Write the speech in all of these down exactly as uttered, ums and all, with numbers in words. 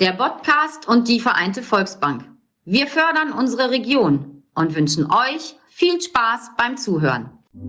der Podcast und die Vereinte Volksbank. Wir fördern unsere Region und wünschen euch viel Spaß beim Zuhören.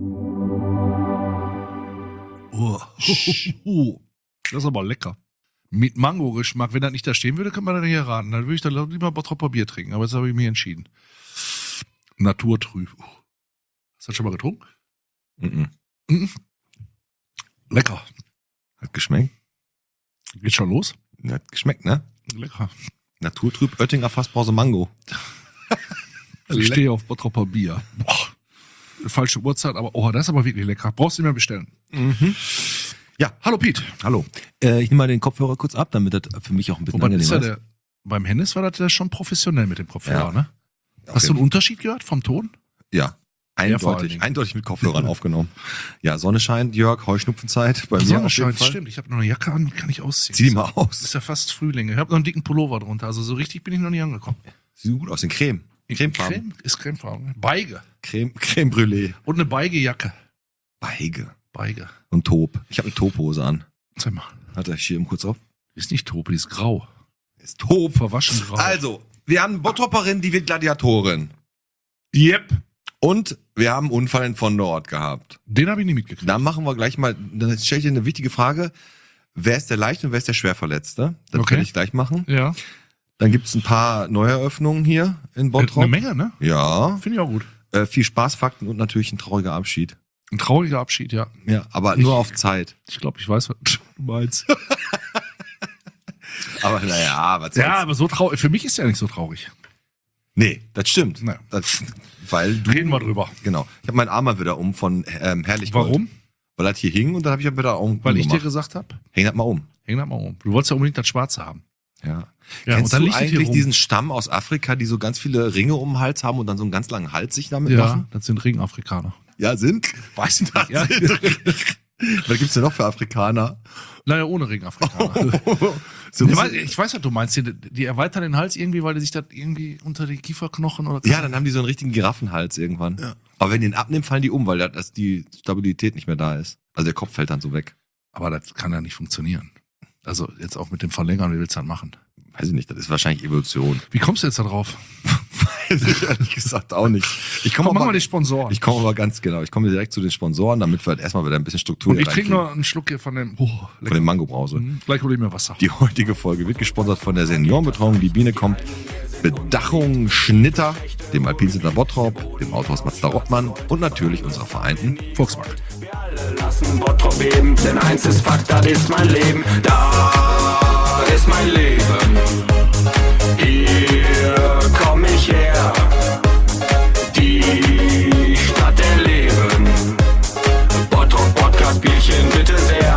Oh. Das ist aber lecker. Mit Mango-Geschmack. Wenn das nicht da stehen würde, könnte man das nicht erraten. Dann würde ich dann lieber Bottroper Bier trinken. Aber jetzt habe ich mich entschieden. Naturtrüb. Hast du das schon mal getrunken? Mhm. Mhm. Lecker. Hat geschmeckt? Geht schon los? Hat geschmeckt, ne? Lecker. Naturtrüb, Oettinger Fassbrause Mango. Ich stehe auf Bottroper Bier. Boah. Falsche Uhrzeit, aber oh, das ist aber wirklich lecker. Brauchst du nicht mehr bestellen. Mhm. Ja, hallo Piet. Hallo. Äh, ich nehme mal den Kopfhörer kurz ab, damit das für mich auch ein bisschen Wobei, angenehmer ist ist. ja der, beim Hennis war das ja schon professionell mit dem Kopfhörer, Ja. ne? Hast du einen Unterschied gehört vom Ton? Ja, Ja, vor allen eindeutig. Dingen. Eindeutig mit Kopfhörern aufgenommen. Ja, Sonne scheint, Jörg, Heuschnupfenzeit. Bei Die mir Sonne auf jeden scheint, Fall. stimmt. Ich habe noch eine Jacke an, kann ich ausziehen. Zieh die mal aus. Ist ja fast Frühling. Ich habe noch einen dicken Pullover drunter. Also so richtig bin ich noch nicht angekommen. Sieht gut aus, in Creme. Cremefarben. Creme ist Cremefarben. ne? Beige. Creme, Creme Brûlée. Und eine Beige-Jacke. Beige. Beige. Und Taub. Ich habe eine Taubhose an. Sag mal, Warte, ich schiebe eben kurz auf. ist nicht Taub, die ist grau. Ist Taub. Verwaschen grau. Also, wir haben eine Bottropperin, die wird Gladiatorin. Yep. Und wir haben einen Unfall in von dort gehabt. Den habe ich nie mitgekriegt. Dann machen wir gleich mal, dann stelle ich dir eine wichtige Frage. Wer ist der Leicht und wer ist der Schwerverletzte? Das Okay. werde ich gleich machen. Ja. Dann gibt es ein paar Neueröffnungen hier in Bottrop. Eine Menge, ne? Ja. Finde ich auch gut. Äh, viel Spaßfakten und natürlich ein trauriger Abschied. Ein trauriger Abschied, ja. Ja, aber Ich- nur auf Zeit. Ich glaube, ich weiß, was du meinst. Aber naja, was Ja, soll's. aber so traurig. Für mich ist ja nicht so traurig. Nee, das stimmt. Naja. Das, weil du, Reden wir drüber. Genau. Ich habe meinen Arm mal wieder um von ähm, Herrlichkeit. Warum? Weil das hier hing und dann habe ich ja wieder um. Weil ich dir umgemacht. gesagt habe, Häng das mal um. häng das mal um. Du wolltest ja unbedingt das Schwarze haben. Ja. Ja, Kennst und dann du liegt es hier eigentlich rum. diesen Stamm aus Afrika, die so ganz viele Ringe um den Hals haben und dann so einen ganz langen Hals sich damit Ja, machen? das sind Ringafrikaner. Ja, sind? Weiß ich nicht. Ja. Was gibt's denn noch für Afrikaner? Naja, ohne Ringafrikaner. So Ich weiß, ich weiß, was du meinst. Die, die erweitern den Hals irgendwie, weil die sich das irgendwie unter die Kieferknochen oder. ja, dann haben die so einen richtigen Giraffenhals irgendwann. Ja. Aber wenn die ihn abnehmen, fallen die um, weil da dass die Stabilität nicht mehr da ist. Also der Kopf fällt dann so weg. Aber das kann ja nicht funktionieren. Also jetzt auch mit dem Verlängern, wie willst du das machen? Weiß ich nicht, das ist wahrscheinlich Evolution. Wie kommst du jetzt da drauf? Weiß ich ehrlich gesagt auch nicht. Ich komme Komm, machen wir aber, die Sponsoren. ich komme aber ganz genau. Ich komme direkt zu den Sponsoren, damit wir halt erstmal wieder ein bisschen Struktur Und ich hier trinke reinkriegen. noch einen Schluck hier von dem. Oh, Von lecker. dem Mango-Brause. Mhm, Gleich hole ich mir Wasser. Die heutige Folge wird gesponsert von der Seniorenbetreuung Die Biene kommt, Bedachung Schnitter, dem Alpincenter Bottrop, dem Autohaus Mazda Rottmann und natürlich unserer Vereinten. Volksbank. Wir alle lassen Bottrop beben, denn eins ist Fakt, das ist mein Leben. Da ist mein Leben. Hier komm ich her. Die Stadt der Leben. Bottrop Podcast Bierchen bitte sehr.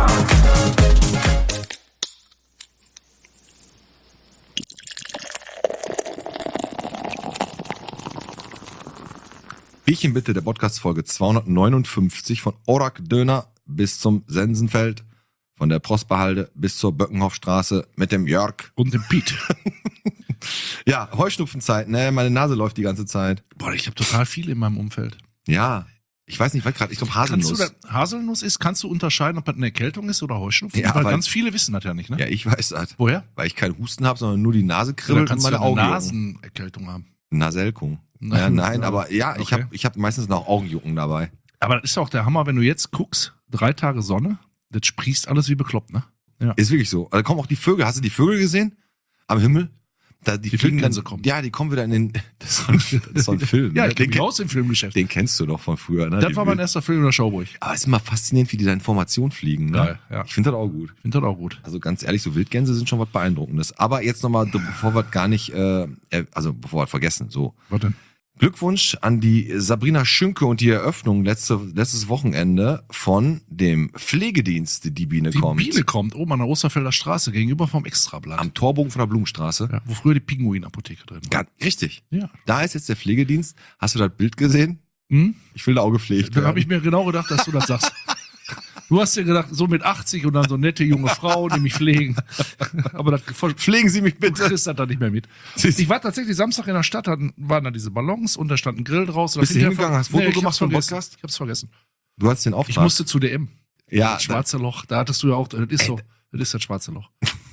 Bierchen bitte, der Podcast-Folge zweihundertneunundfünfzig von Orak Döner bis zum Sensenfeld, von der Prosperhalde bis zur Böckenhoffstraße mit dem Jörg. Und dem Piet. Ja, Heuschnupfenzeit, ne? Meine Nase läuft die ganze Zeit. Boah, ich habe total viel in meinem Umfeld. Ja, ich weiß nicht, was gerade, ich glaube Kannst du Haselnuss. das, Haselnuss ist, kannst du unterscheiden, ob das eine Erkältung ist oder Heuschnupfen? Ja, Weil aber- ganz viele wissen das ja nicht, ne? Ja, ich weiß das. Woher? Weil ich keinen Husten habe, sondern nur die Nase Oder kribbelt und kannst du meine eine Augen jucken. Nasenerkältung haben? Naselkung. Na- Ja, nein, Ja. aber ja, ich Okay. habe ich hab meistens noch Augenjucken dabei. Aber das ist ja auch der Hammer, wenn du jetzt guckst, drei Tage Sonne, das sprießt alles wie bekloppt, ne? Ist wirklich so. Also kommen auch die Vögel. Hast du die Vögel gesehen? Am Himmel? Da, die Die fliegen dann, Wildgänse kommen. Ja, die kommen wieder in den. Das ist so ein, das ist so ein Film. Ja, ne? ich bin den, kenn- raus im Filmgeschäft. den kennst du doch von früher. Ne? Das Die war mein Wild- erster Film in der Schauburg. Aber es ist immer faszinierend, wie die da in Formation fliegen. Ne? Geil, ja. Ich finde das auch gut. Ich finde das auch gut. Also ganz ehrlich, so Wildgänse sind schon was Beeindruckendes. Aber jetzt nochmal, bevor wir gar nicht, äh, äh, also bevor wir vergessen, so. Was denn? Glückwunsch an die Sabrina Schünke und die Eröffnung letzte, letztes Wochenende von dem Pflegedienst, die Biene Die kommt. Biene kommt oben an der Osterfelder Straße gegenüber vom Extrablatt. Am Torbogen von der Blumenstraße. Ja, wo früher die Pinguinapotheke drin war. Ganz, richtig. Ja. Da ist jetzt der Pflegedienst. Hast du das Bild gesehen? Hm? Ich will da auch gepflegt Dann werden. habe ich mir genau gedacht, dass du das sagst. Du hast dir gedacht, so mit achtzig und dann so nette junge Frau, die mich pflegen. Aber das Pflegen Sie mich Du bitte. kriegst das da nicht mehr mit. Siehst du? Ich war tatsächlich Samstag in der Stadt, da waren da diese Ballons und da stand ein Grill draußen. Bist du Hinterher hingegangen, ver- hast Foto Nee, ich gemacht hab's vom vergessen. Podcast? Ich hab's vergessen. Du hast den Ich Auftrag. musste zu D M. ja, Das schwarze Loch, da hattest du ja auch, das ist so, das ist das schwarze Loch.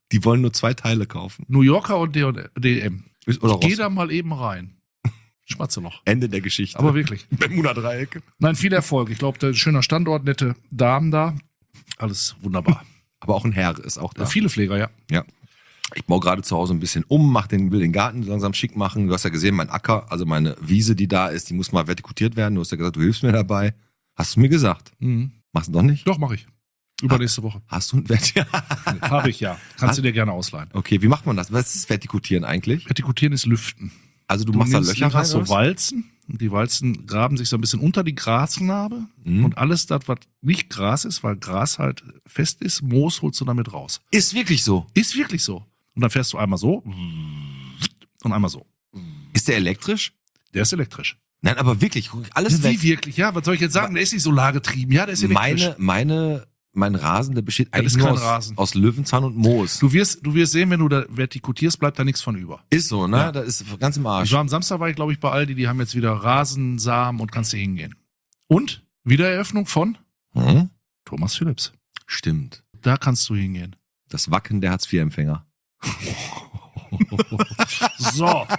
Die wollen nur zwei Teile kaufen. New Yorker und D M. Ist- Oder Ich gehe Ross. da mal eben rein. Schmatze noch. Ende der Geschichte. Aber wirklich. Bermuda-Dreieck. Nein, viel Erfolg. Ich glaube, der schöner Standort, nette Damen da. Alles wunderbar. Aber auch ein Herr ist auch da. Viele Pfleger, ja. Ja. Ich baue gerade zu Hause ein bisschen um, mach den, will den Garten langsam schick machen. Du hast ja gesehen, mein Acker, also meine Wiese, die da ist, die muss mal vertikutiert werden. Du hast ja gesagt, du hilfst mir dabei. Hast du mir gesagt. Mhm. Machst du doch nicht? Doch, mache ich. Übernächste Woche. Hast du ein Vertikutieren? Habe ich ja. Kannst du dir gerne ausleihen. Okay, wie macht man das? Was ist Vertikutieren eigentlich? Vertikutieren ist Lüften. Also du, machst da nimmst- Löcher du rein? hast so oder was? Walzen. Und die Walzen graben sich so ein bisschen unter die Grasnarbe. Mhm. Und alles das, was nicht Gras ist, weil Gras halt fest ist, Moos holst du damit raus. Ist wirklich so. Ist wirklich so. Und dann fährst du einmal so und einmal so. Ist der elektrisch? Der ist elektrisch. Nein, aber wirklich, alles Wie weg. wirklich? Ja, was soll ich jetzt sagen? Der ist nicht solargetrieben. Ja, der ist elektrisch. Meine, meine, mein Rasen, der besteht Das eigentlich ist nur kein aus, Rasen. aus Löwenzahn und Moos. Du wirst, du wirst sehen, wenn du da vertikutierst, bleibt da nichts von über. Ist so, ne? Ja. Da ist ganz im Arsch. Ich war am Samstag, war ich glaube ich bei Aldi, die haben jetzt wieder Rasensamen und kannst du hingehen. Und Wiedereröffnung von Hm? Thomas Phillips. Stimmt. Da kannst du hingehen. Das Wacken der Hartz-vier-Empfänger. So.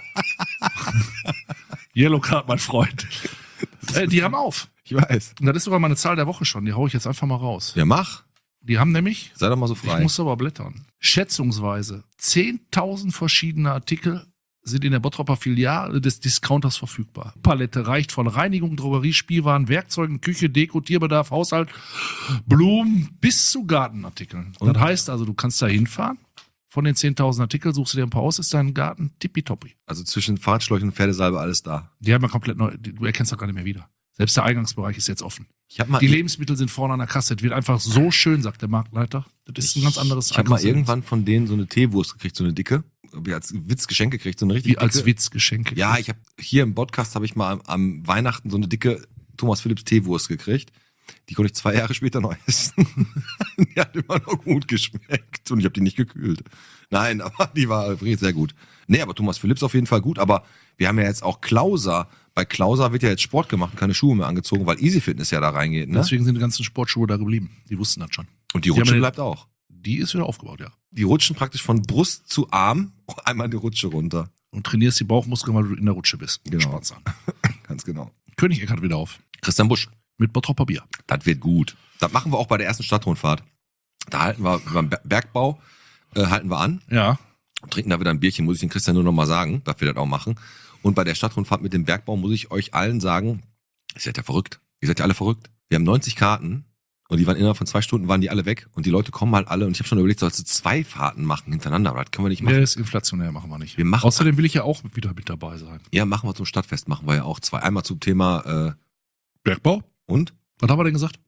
Yellow Card, mein Freund. Äh, die haben auf. Ich weiß. Und das ist sogar meine Zahl der Woche schon. Die hau ich jetzt einfach mal raus. Ja, mach. Die haben nämlich, Sei doch mal so ich frei. muss aber blättern, schätzungsweise zehntausend verschiedene Artikel sind in der Bottropper Filiale des Discounters verfügbar. Palette reicht von Reinigung, Drogerie, Spielwaren, Werkzeugen, Küche, Deko, Tierbedarf, Haushalt, Blumen bis zu Gartenartikeln. Und? Das heißt also, du kannst da hinfahren, von den zehntausend Artikeln suchst du dir ein paar aus, ist dein Garten tippitoppi. Also zwischen Fahrradschläuchen und Pferdesalbe alles da. Die haben ja komplett neu, du erkennst doch gar nicht mehr wieder. Selbst der Eingangsbereich ist jetzt offen. Ich habe mal, Die Lebensmittel sind vorne an der Kasse. Das wird einfach so schön, sagt der Marktleiter. Das ist ein ganz anderes ich habe mal Einkaufserlebnis. irgendwann von denen so eine Teewurst gekriegt, so eine dicke. Wie als Witz Geschenk gekriegt, so eine richtig Wie als dicke. Witzgeschenke. Ja, ich habe hier im Podcast habe ich mal am, am Weihnachten so eine dicke Thomas Phillips Teewurst gekriegt. Die konnte ich zwei Jahre später noch essen. Die hat immer noch gut geschmeckt und ich habe die nicht gekühlt. Nein, aber die war wirklich sehr gut. Nee, aber Thomas Phillips auf jeden Fall gut. Aber wir haben ja jetzt auch Klauser. Bei Klauser wird ja jetzt Sport gemacht und keine Schuhe mehr angezogen, weil Easy Fitness ja da reingeht. Ne? Deswegen sind die ganzen Sportschuhe da geblieben. Die wussten das schon. Und die Die Rutsche haben ja- bleibt auch. Die ist wieder aufgebaut, ja. Die rutschen praktisch von Brust zu Arm einmal die Rutsche runter. Und trainierst die Bauchmuskeln, weil du in der Rutsche bist. Genau. Spaß an. Ganz genau. König Eckert wieder auf. Christian Busch. Mit Bottropper Bier. Das wird gut. Das machen wir auch bei der ersten Stadtrundfahrt. Da halten wir beim Ber- Bergbau, äh, halten wir an, Ja. trinken da wieder ein Bierchen, muss ich den Christian nur noch mal sagen, dass wir das auch machen. Und bei der Stadtrundfahrt mit dem Bergbau muss ich euch allen sagen, ihr seid ja verrückt. Ihr seid ja alle verrückt. Wir haben neunzig Karten und die waren innerhalb von zwei Stunden waren die alle weg und die Leute kommen halt alle und ich habe schon überlegt, sollst du zwei Fahrten machen hintereinander, aber das können wir nicht machen. Der ist inflationär, machen wir nicht. Wir machen- Außerdem will ich ja auch wieder mit dabei sein. Ja, machen wir zum Stadtfest, machen wir ja auch zwei. Einmal zum Thema äh, Bergbau? und? Was haben wir denn gesagt?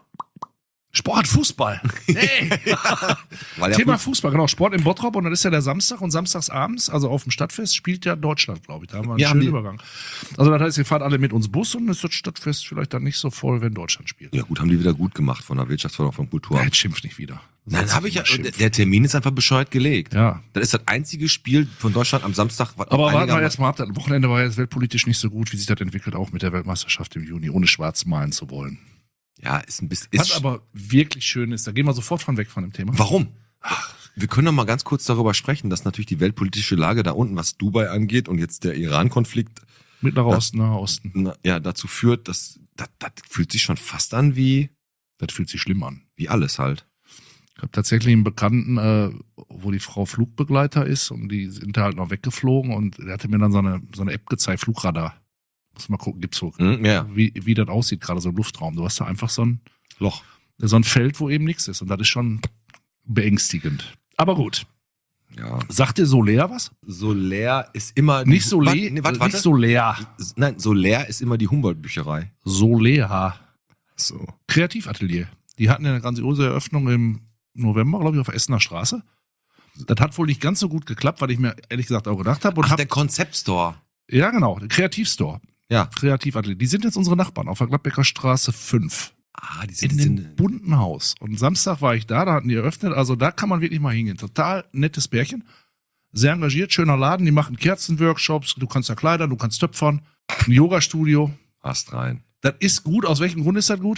Sport, Fußball. Hey. Weil ja Thema Fuß- Fußball, genau. Sport im Bottrop und das ist ja der Samstag und samstags abends, also auf dem Stadtfest, spielt ja Deutschland, glaube ich. Da haben wir einen Ja, haben schönen die- Übergang. Also das heißt, ihr fahrt alle mit uns Bus und ist das Stadtfest vielleicht dann nicht so voll, wenn Deutschland spielt. ja gut, haben die wieder gut gemacht von der Wirtschaftsförderung, vom Ja, Kulturamt. jetzt schimpft nicht wieder. Nein, Sonst habe ich ja. immer schimpfen. Der Termin ist einfach bescheuert gelegt. Ja. Das ist das einzige Spiel von Deutschland am Samstag. Was Aber noch warten wir einigermaßen- jetzt mal ab. Das Wochenende war jetzt weltpolitisch nicht so gut, wie sich das entwickelt, auch mit der Weltmeisterschaft im Juni, ohne schwarz malen zu wollen. Ja, ist ein bisschen. Was Ist, aber wirklich schön ist, da gehen wir sofort von weg von dem Thema. warum? Wir können doch mal ganz kurz darüber sprechen, dass natürlich die weltpolitische Lage da unten, was Dubai angeht und jetzt der Iran-Konflikt, Mittlerer Das- Osten, Naher Osten. na, ja, dazu führt, dass das, das fühlt sich schon fast an wie, Das fühlt sich schlimm an. wie alles halt. Ich habe tatsächlich einen Bekannten, äh, wo die Frau Flugbegleiter ist und die sind da halt noch weggeflogen und der hatte mir dann so eine, so eine App gezeigt, Flugradar. Muss mal gucken, gibt's so, Hm, ja, wie, wie das aussieht, gerade so im Luftraum. Du hast da einfach so ein, Loch. so ein Feld, wo eben nichts ist und das ist schon beängstigend. Aber gut. Ja. Sagt dir Soler was? Solär ist immer. Nicht Soler, Warte, nee, warte, warte. nicht Soler. Nein, Solär ist immer die Humboldt-Bücherei. Soler. So. Kreativatelier. Die hatten ja eine grandiose Eröffnung im November, glaube ich, auf Essener Straße. Das hat wohl nicht ganz so gut geklappt, weil ich mir ehrlich gesagt auch gedacht habe. Und Ach, hab, der Konzeptstore. ja, genau, der Kreativstore. Ja. Kreativatelier. Die sind jetzt unsere Nachbarn auf der Gladbecker Straße fünf. Ah, die In sind, die dem sind bunten Haus. Und Samstag war ich da, da hatten die eröffnet. Also da kann man wirklich mal hingehen. Total nettes Pärchen. Sehr engagiert, schöner Laden. Die machen Kerzenworkshops. Du kannst da kleidern, du kannst töpfern. Ein Yoga-Studio. Ast rein. Das ist gut. Aus welchem Grund ist das gut?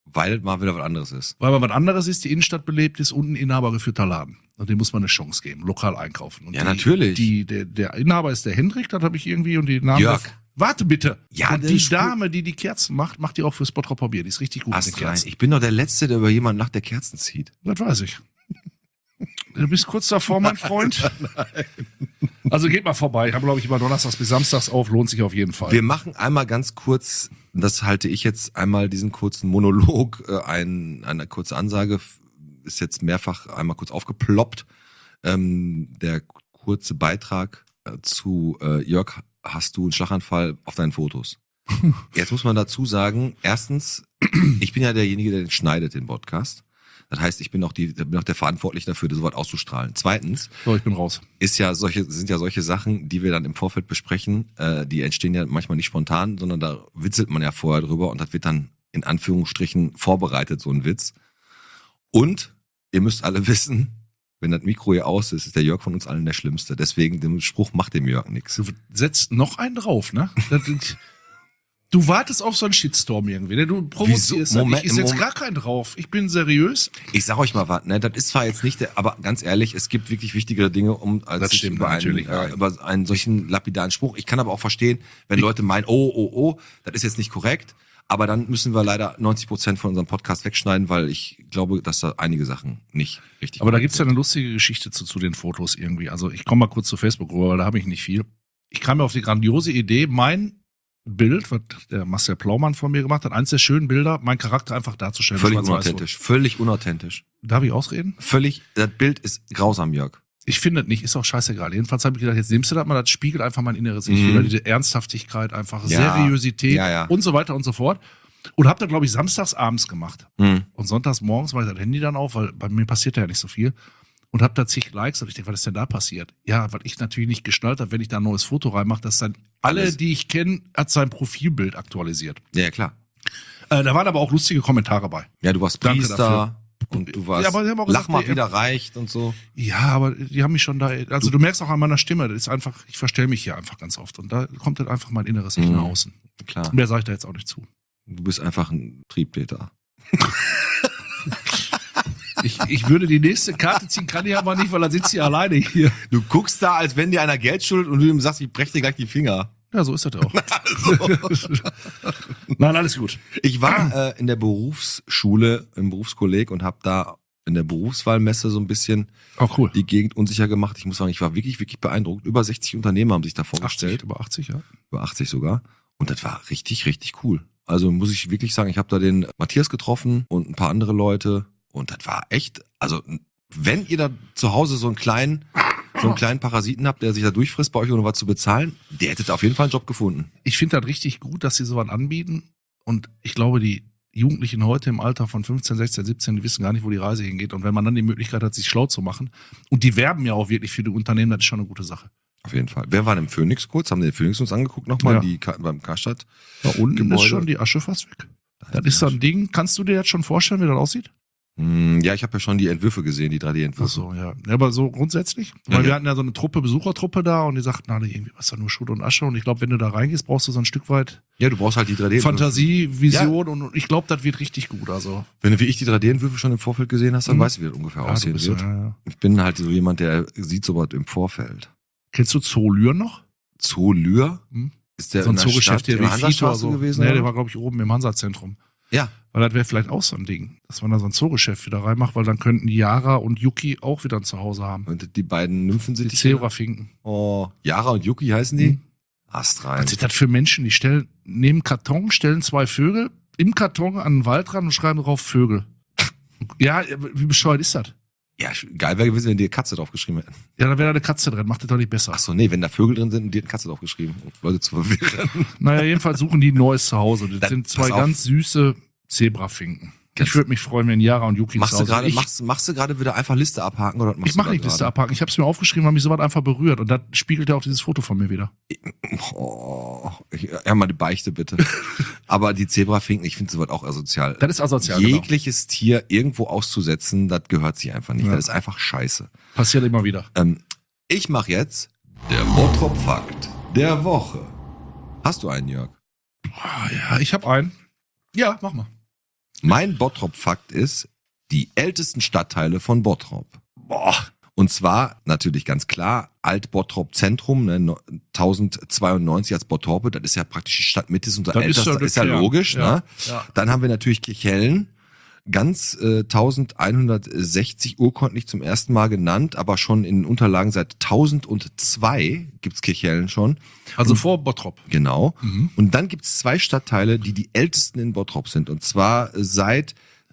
Weil mal wieder was anderes ist. Weil man was anderes ist, die Innenstadt belebt ist und ein inhabergeführter Laden. Und dem muss man eine Chance geben, lokal einkaufen. Und Ja, die, natürlich. Die, der, der Inhaber ist der Hendrik, das habe ich irgendwie, und die Namen. Jörg. Warte bitte. Ja, und der die ist Dame, die die Kerzen macht, macht die auch fürs Bottroper Bier. Die ist richtig gut mit den Ast rein. Kerzen. Ich bin doch der Letzte, der über jemanden nach der Kerzen zieht. Das weiß ich. Du bist kurz davor, mein Freund. Also geht mal vorbei. Ich habe, glaube ich, immer donnerstags bis samstags auf. Lohnt sich auf jeden Fall. Wir machen einmal ganz kurz, das halte ich jetzt einmal diesen kurzen Monolog, äh, ein, eine kurze Ansage, f- ist jetzt mehrfach einmal kurz aufgeploppt. Ähm, der kurze Beitrag äh, zu äh, Jörg, hast du einen Schlaganfall auf deinen Fotos? Jetzt muss man dazu sagen, erstens, ich bin ja derjenige, der den schneidet, den Podcast. Das heißt, ich bin auch, die, bin auch der Verantwortliche dafür, das Wort auszustrahlen. Zweitens, So, ich bin raus. ist ja solche, sind ja solche Sachen, die wir dann im Vorfeld besprechen, äh, die entstehen ja manchmal nicht spontan, sondern da witzelt man ja vorher drüber und das wird dann in Anführungsstrichen vorbereitet, so ein Witz. Und ihr müsst alle wissen, wenn das Mikro hier aus ist, ist der Jörg von uns allen der Schlimmste. Deswegen, der Spruch macht dem Jörg nichts. Du setzt noch einen drauf, ne? Das, du wartest auf so einen Shitstorm irgendwie. Ne? Du provozierst. Wieso? das. Moment, ich setze Moment. gar keinen drauf. Ich bin seriös. Ich sag euch mal was, ne, das ist zwar jetzt nicht der, aber ganz ehrlich, es gibt wirklich wichtigere Dinge, um als Das sich stimmt über, einen, natürlich, äh, ja. über einen solchen lapidaren Spruch. Ich kann aber auch verstehen, wenn Leute meinen, oh, oh, oh, das ist jetzt nicht korrekt. Aber dann müssen wir leider neunzig Prozent von unserem Podcast wegschneiden, weil ich glaube, dass da einige Sachen nicht richtig Aber da korrekt gibt's ja sind. eine lustige Geschichte zu, zu den Fotos irgendwie. Also ich komme mal kurz zu Facebook rüber, weil da habe ich nicht viel. Ich kam mir auf die grandiose Idee, mein Bild, was der Marcel Plaumann von mir gemacht hat, eins der schönen Bilder, meinen Charakter einfach darzustellen. Völlig Schwarz-Weiß-Foto. unauthentisch. Völlig unauthentisch. Darf ich ausreden? Völlig, das Bild ist grausam, Jörg. Ich finde das nicht, ist auch scheißegal. Jedenfalls habe ich gedacht, jetzt nimmst du das mal, das spiegelt einfach mein inneres Ich. Mhm. Wieder diese Ernsthaftigkeit, einfach Ja. Seriosität Ja, ja. und so weiter und so fort. Und habe da, glaube ich, samstags abends gemacht. Hm. Und sonntags morgens war ich das Handy dann auf, weil bei mir passiert ja nicht so viel. Und habe da zig Likes und ich denke, was ist denn da passiert? Ja, weil ich natürlich nicht geschnallt habe, wenn ich da ein neues Foto reinmache, dass dann alle, Alles. die ich kenne, hat sein Profilbild aktualisiert. Ja, ja, klar. Äh, da waren aber auch lustige Kommentare bei. Ja, du warst Danke Priester dafür. und du warst, Ja, aber sie haben auch lach gesagt, mal die- wieder reicht und so. Ja, aber die haben mich schon da, also du merkst auch an meiner Stimme, das ist einfach, ich verstelle mich hier einfach ganz oft. Und da kommt dann einfach mein inneres Ich Mhm. nach außen. Klar. Mehr sage ich da jetzt auch nicht zu. Du bist einfach ein Triebtäter. Ich, ich würde die nächste Karte ziehen, kann ich aber nicht, weil dann sitzt sie alleine hier. Du guckst da, als wenn dir einer Geld schuldet und du ihm sagst, ich brech dir gleich die Finger. Ja, so ist das auch. Nein, alles gut. Ich war äh, in der Berufsschule, im Berufskolleg und habe da in der Berufswahlmesse so ein bisschen Auch cool. die Gegend unsicher gemacht. Ich muss sagen, ich war wirklich, wirklich beeindruckt. Über sechzig Unternehmer haben sich da vorgestellt. achtzig, über achtzig, ja. Über achtzig sogar. Und das war richtig, richtig cool. Also muss ich wirklich sagen, ich habe da den Matthias getroffen und ein paar andere Leute. Und das war echt, also wenn ihr da zu Hause so einen kleinen, so einen kleinen Parasiten habt, der sich da durchfrisst bei euch, ohne was zu bezahlen, der hätte da auf jeden Fall einen Job gefunden. Ich finde das richtig gut, dass sie sowas anbieten. Und ich glaube, die Jugendlichen heute im Alter von fünfzehn, sechzehn, siebzehn, die wissen gar nicht, wo die Reise hingeht. Und wenn man dann die Möglichkeit hat, sich schlau zu machen, und die werben ja auch wirklich für die Unternehmen, das ist schon eine gute Sache. Auf jeden Fall. Wer war denn im Phoenix kurz? Haben wir den Phoenix uns angeguckt nochmal? Ja. Die Ka- beim Karstadt? Da unten Gebäude. ist schon die Asche fast weg. Das ist so ein Ding. Kannst du dir jetzt schon vorstellen, wie das aussieht? Hm, ja, ich habe ja schon die Entwürfe gesehen, die drei D-Entwürfe. Ach so, ja. Ja, aber so grundsätzlich, Ja, weil wir ja. hatten ja so eine Truppe, Besuchertruppe da und die sagten, na, irgendwie was da nur Schutt und Asche. Und ich glaube, wenn du da reingehst, brauchst du so ein Stück weit Ja, du brauchst halt die drei D-Entwürfe. Fantasie, Vision und ich glaube, das wird richtig gut. Also, Wenn du wie ich die drei D-Entwürfe schon im Vorfeld gesehen hast, dann Mhm. weißt du, wie das ungefähr ja, du aussehen bist, wird. ja, ja. Ich bin halt so jemand, der sieht sowas im Vorfeld. Kennst du Zoolür noch? Zoo Lür? Hm? Ist der So ein in der Zoogeschäft Stadt, hier in wie der Fito oder Hansastraße so. gewesen? Nee, oder? der war, glaube ich, oben im Hansa-Zentrum. Ja, Weil das wäre vielleicht auch so ein Ding, dass man da so ein Zoogeschäft wieder reinmacht, weil dann könnten die Yara und Yuki auch wieder ein Zuhause haben. und die beiden Nymphen sind Die Zebrafinken. Oh, Yara und Yuki heißen die? Mhm. Ast rein. Was sind das für Menschen? Die stellen, nehmen Karton, stellen zwei Vögel im Karton an den Waldrand und schreiben drauf Vögel. Ja, wie bescheuert ist das? Ja, geil wäre gewesen, wenn die Katze draufgeschrieben hätten. Ja, da wäre da eine Katze drin, macht das doch nicht besser. Ach so, nee, wenn da Vögel drin sind und die hätten Katze draufgeschrieben, um Leute zu verwirren. Naja, jedenfalls suchen die ein neues Zuhause. Das Dann sind pass zwei auf. ganz süße Zebrafinken. Ganz- Ich würde mich freuen, wenn Yara und Yuki Machst zu du Hause gerade, sind. Ich, machst, machst du gerade wieder einfach Liste abhaken oder was machst ich mache du nicht da Liste gerade? abhaken. Ich habe es mir aufgeschrieben, weil mich sowas einfach berührt. Und das spiegelt ja auch dieses Foto von mir wieder. Oh, ich, ja, mal die Beichte bitte. Aber die Zebrafinken, ich finde sowas auch asozial. Das ist asozial, genau. Jegliches Tier irgendwo auszusetzen, das gehört sich einfach nicht. Ja. Das ist einfach scheiße. Passiert immer wieder. Ähm, ich mache jetzt der Bottrop-Fakt der Woche. Hast du einen, Jörg? Ah, ja, ich habe einen. Ja, mach mal. Mein Bottrop-Fakt ist, die ältesten Stadtteile von Bottrop. Boah. Und zwar natürlich ganz klar Alt-Bottrop-Zentrum, ne, tausendzweiundneunzig als Bottrope, das ist ja praktisch die Stadtmitte, ist unser Das ist ältester, ja ist ja klar. logisch. Ja, Ne? ja. Dann haben wir natürlich Kirchhellen, ganz äh, elfhundertsechzig urkundlich zum ersten Mal genannt, aber schon in den Unterlagen seit tausendzwei gibt's Kirchhellen schon. Also vor Bottrop. Genau. Mhm. Und dann gibt's zwei Stadtteile, die die ältesten in Bottrop sind. Und zwar seit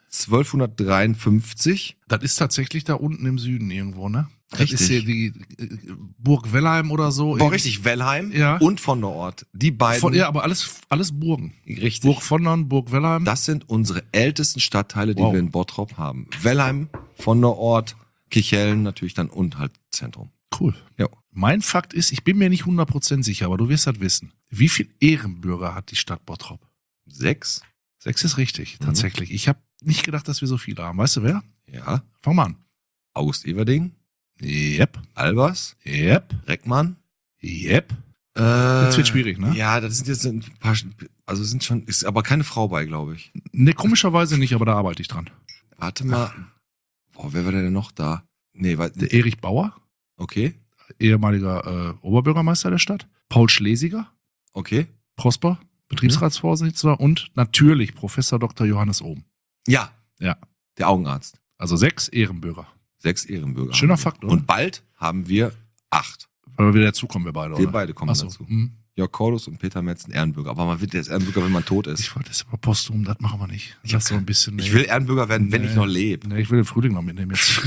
zwölfhundertdreiundfünfzig. Das ist tatsächlich da unten im Süden irgendwo, ne? Das Richtig. ist hier die äh, Burg Wellheim oder so. Boah, richtig, Wellheim Ja. und von der Ort. Die beiden. Von, ja, aber alles, alles Burgen. Richtig. Burg Vondern, Burg Wellheim. Das sind unsere ältesten Stadtteile, die Wow. wir in Bottrop haben. Wellheim, von der Ort, Kirchhellen natürlich dann und halt Zentrum. Cool. Ja. Mein Fakt ist, ich bin mir nicht hundert Prozent sicher, aber du wirst das wissen. Wie viel Ehrenbürger hat die Stadt Bottrop? Sechs? Sechs ist richtig, Mhm. tatsächlich. Ich habe nicht gedacht, dass wir so viele haben. Weißt du wer? Ja. Fang mal an. August Everding, Yep, Albers, yep, Reckmann. yep. Äh, Jetzt wird schwierig, ne? Ja, das sind jetzt ein paar, also sind schon, ist aber keine Frau bei, glaube ich. Ne, komischerweise nicht, aber da arbeite ich dran. Warte mal. Boah, wer war denn noch da? Nee, weil, Der Erich Bauer, okay, ehemaliger äh, Oberbürgermeister der Stadt. Paul Schlesiger, okay. Prosper, Betriebsratsvorsitzender und natürlich Professor Doktor Johannes Ohm. Ja. Ja. Der Augenarzt. Also sechs Ehrenbürger. Sechs Ehrenbürger. Schöner haben wir. Fakt, oder? Und bald haben wir acht. Weil wir wieder dazukommen, wir beide, Wir oder? beide kommen Ach so, dazu. hm. Jörg Kordus und Peter Metz ein Ehrenbürger. Aber man wird jetzt Ehrenbürger, wenn man tot ist. Ich wollte jetzt aber posthum, das machen wir nicht. Ich hab das so ein bisschen. Ich will Ehrenbürger werden, wenn Nee. ich noch lebe. Nee, ich will den Frühling noch mitnehmen jetzt.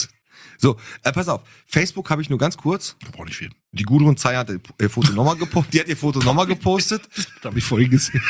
So, äh, pass auf. Facebook habe ich nur ganz kurz. Da brauche ich viel. Die Gudrun Zeyer hat ihr Foto nochmal gepostet. Die hat ihr Foto nochmal gepostet. Da habe ich vorhin gesehen.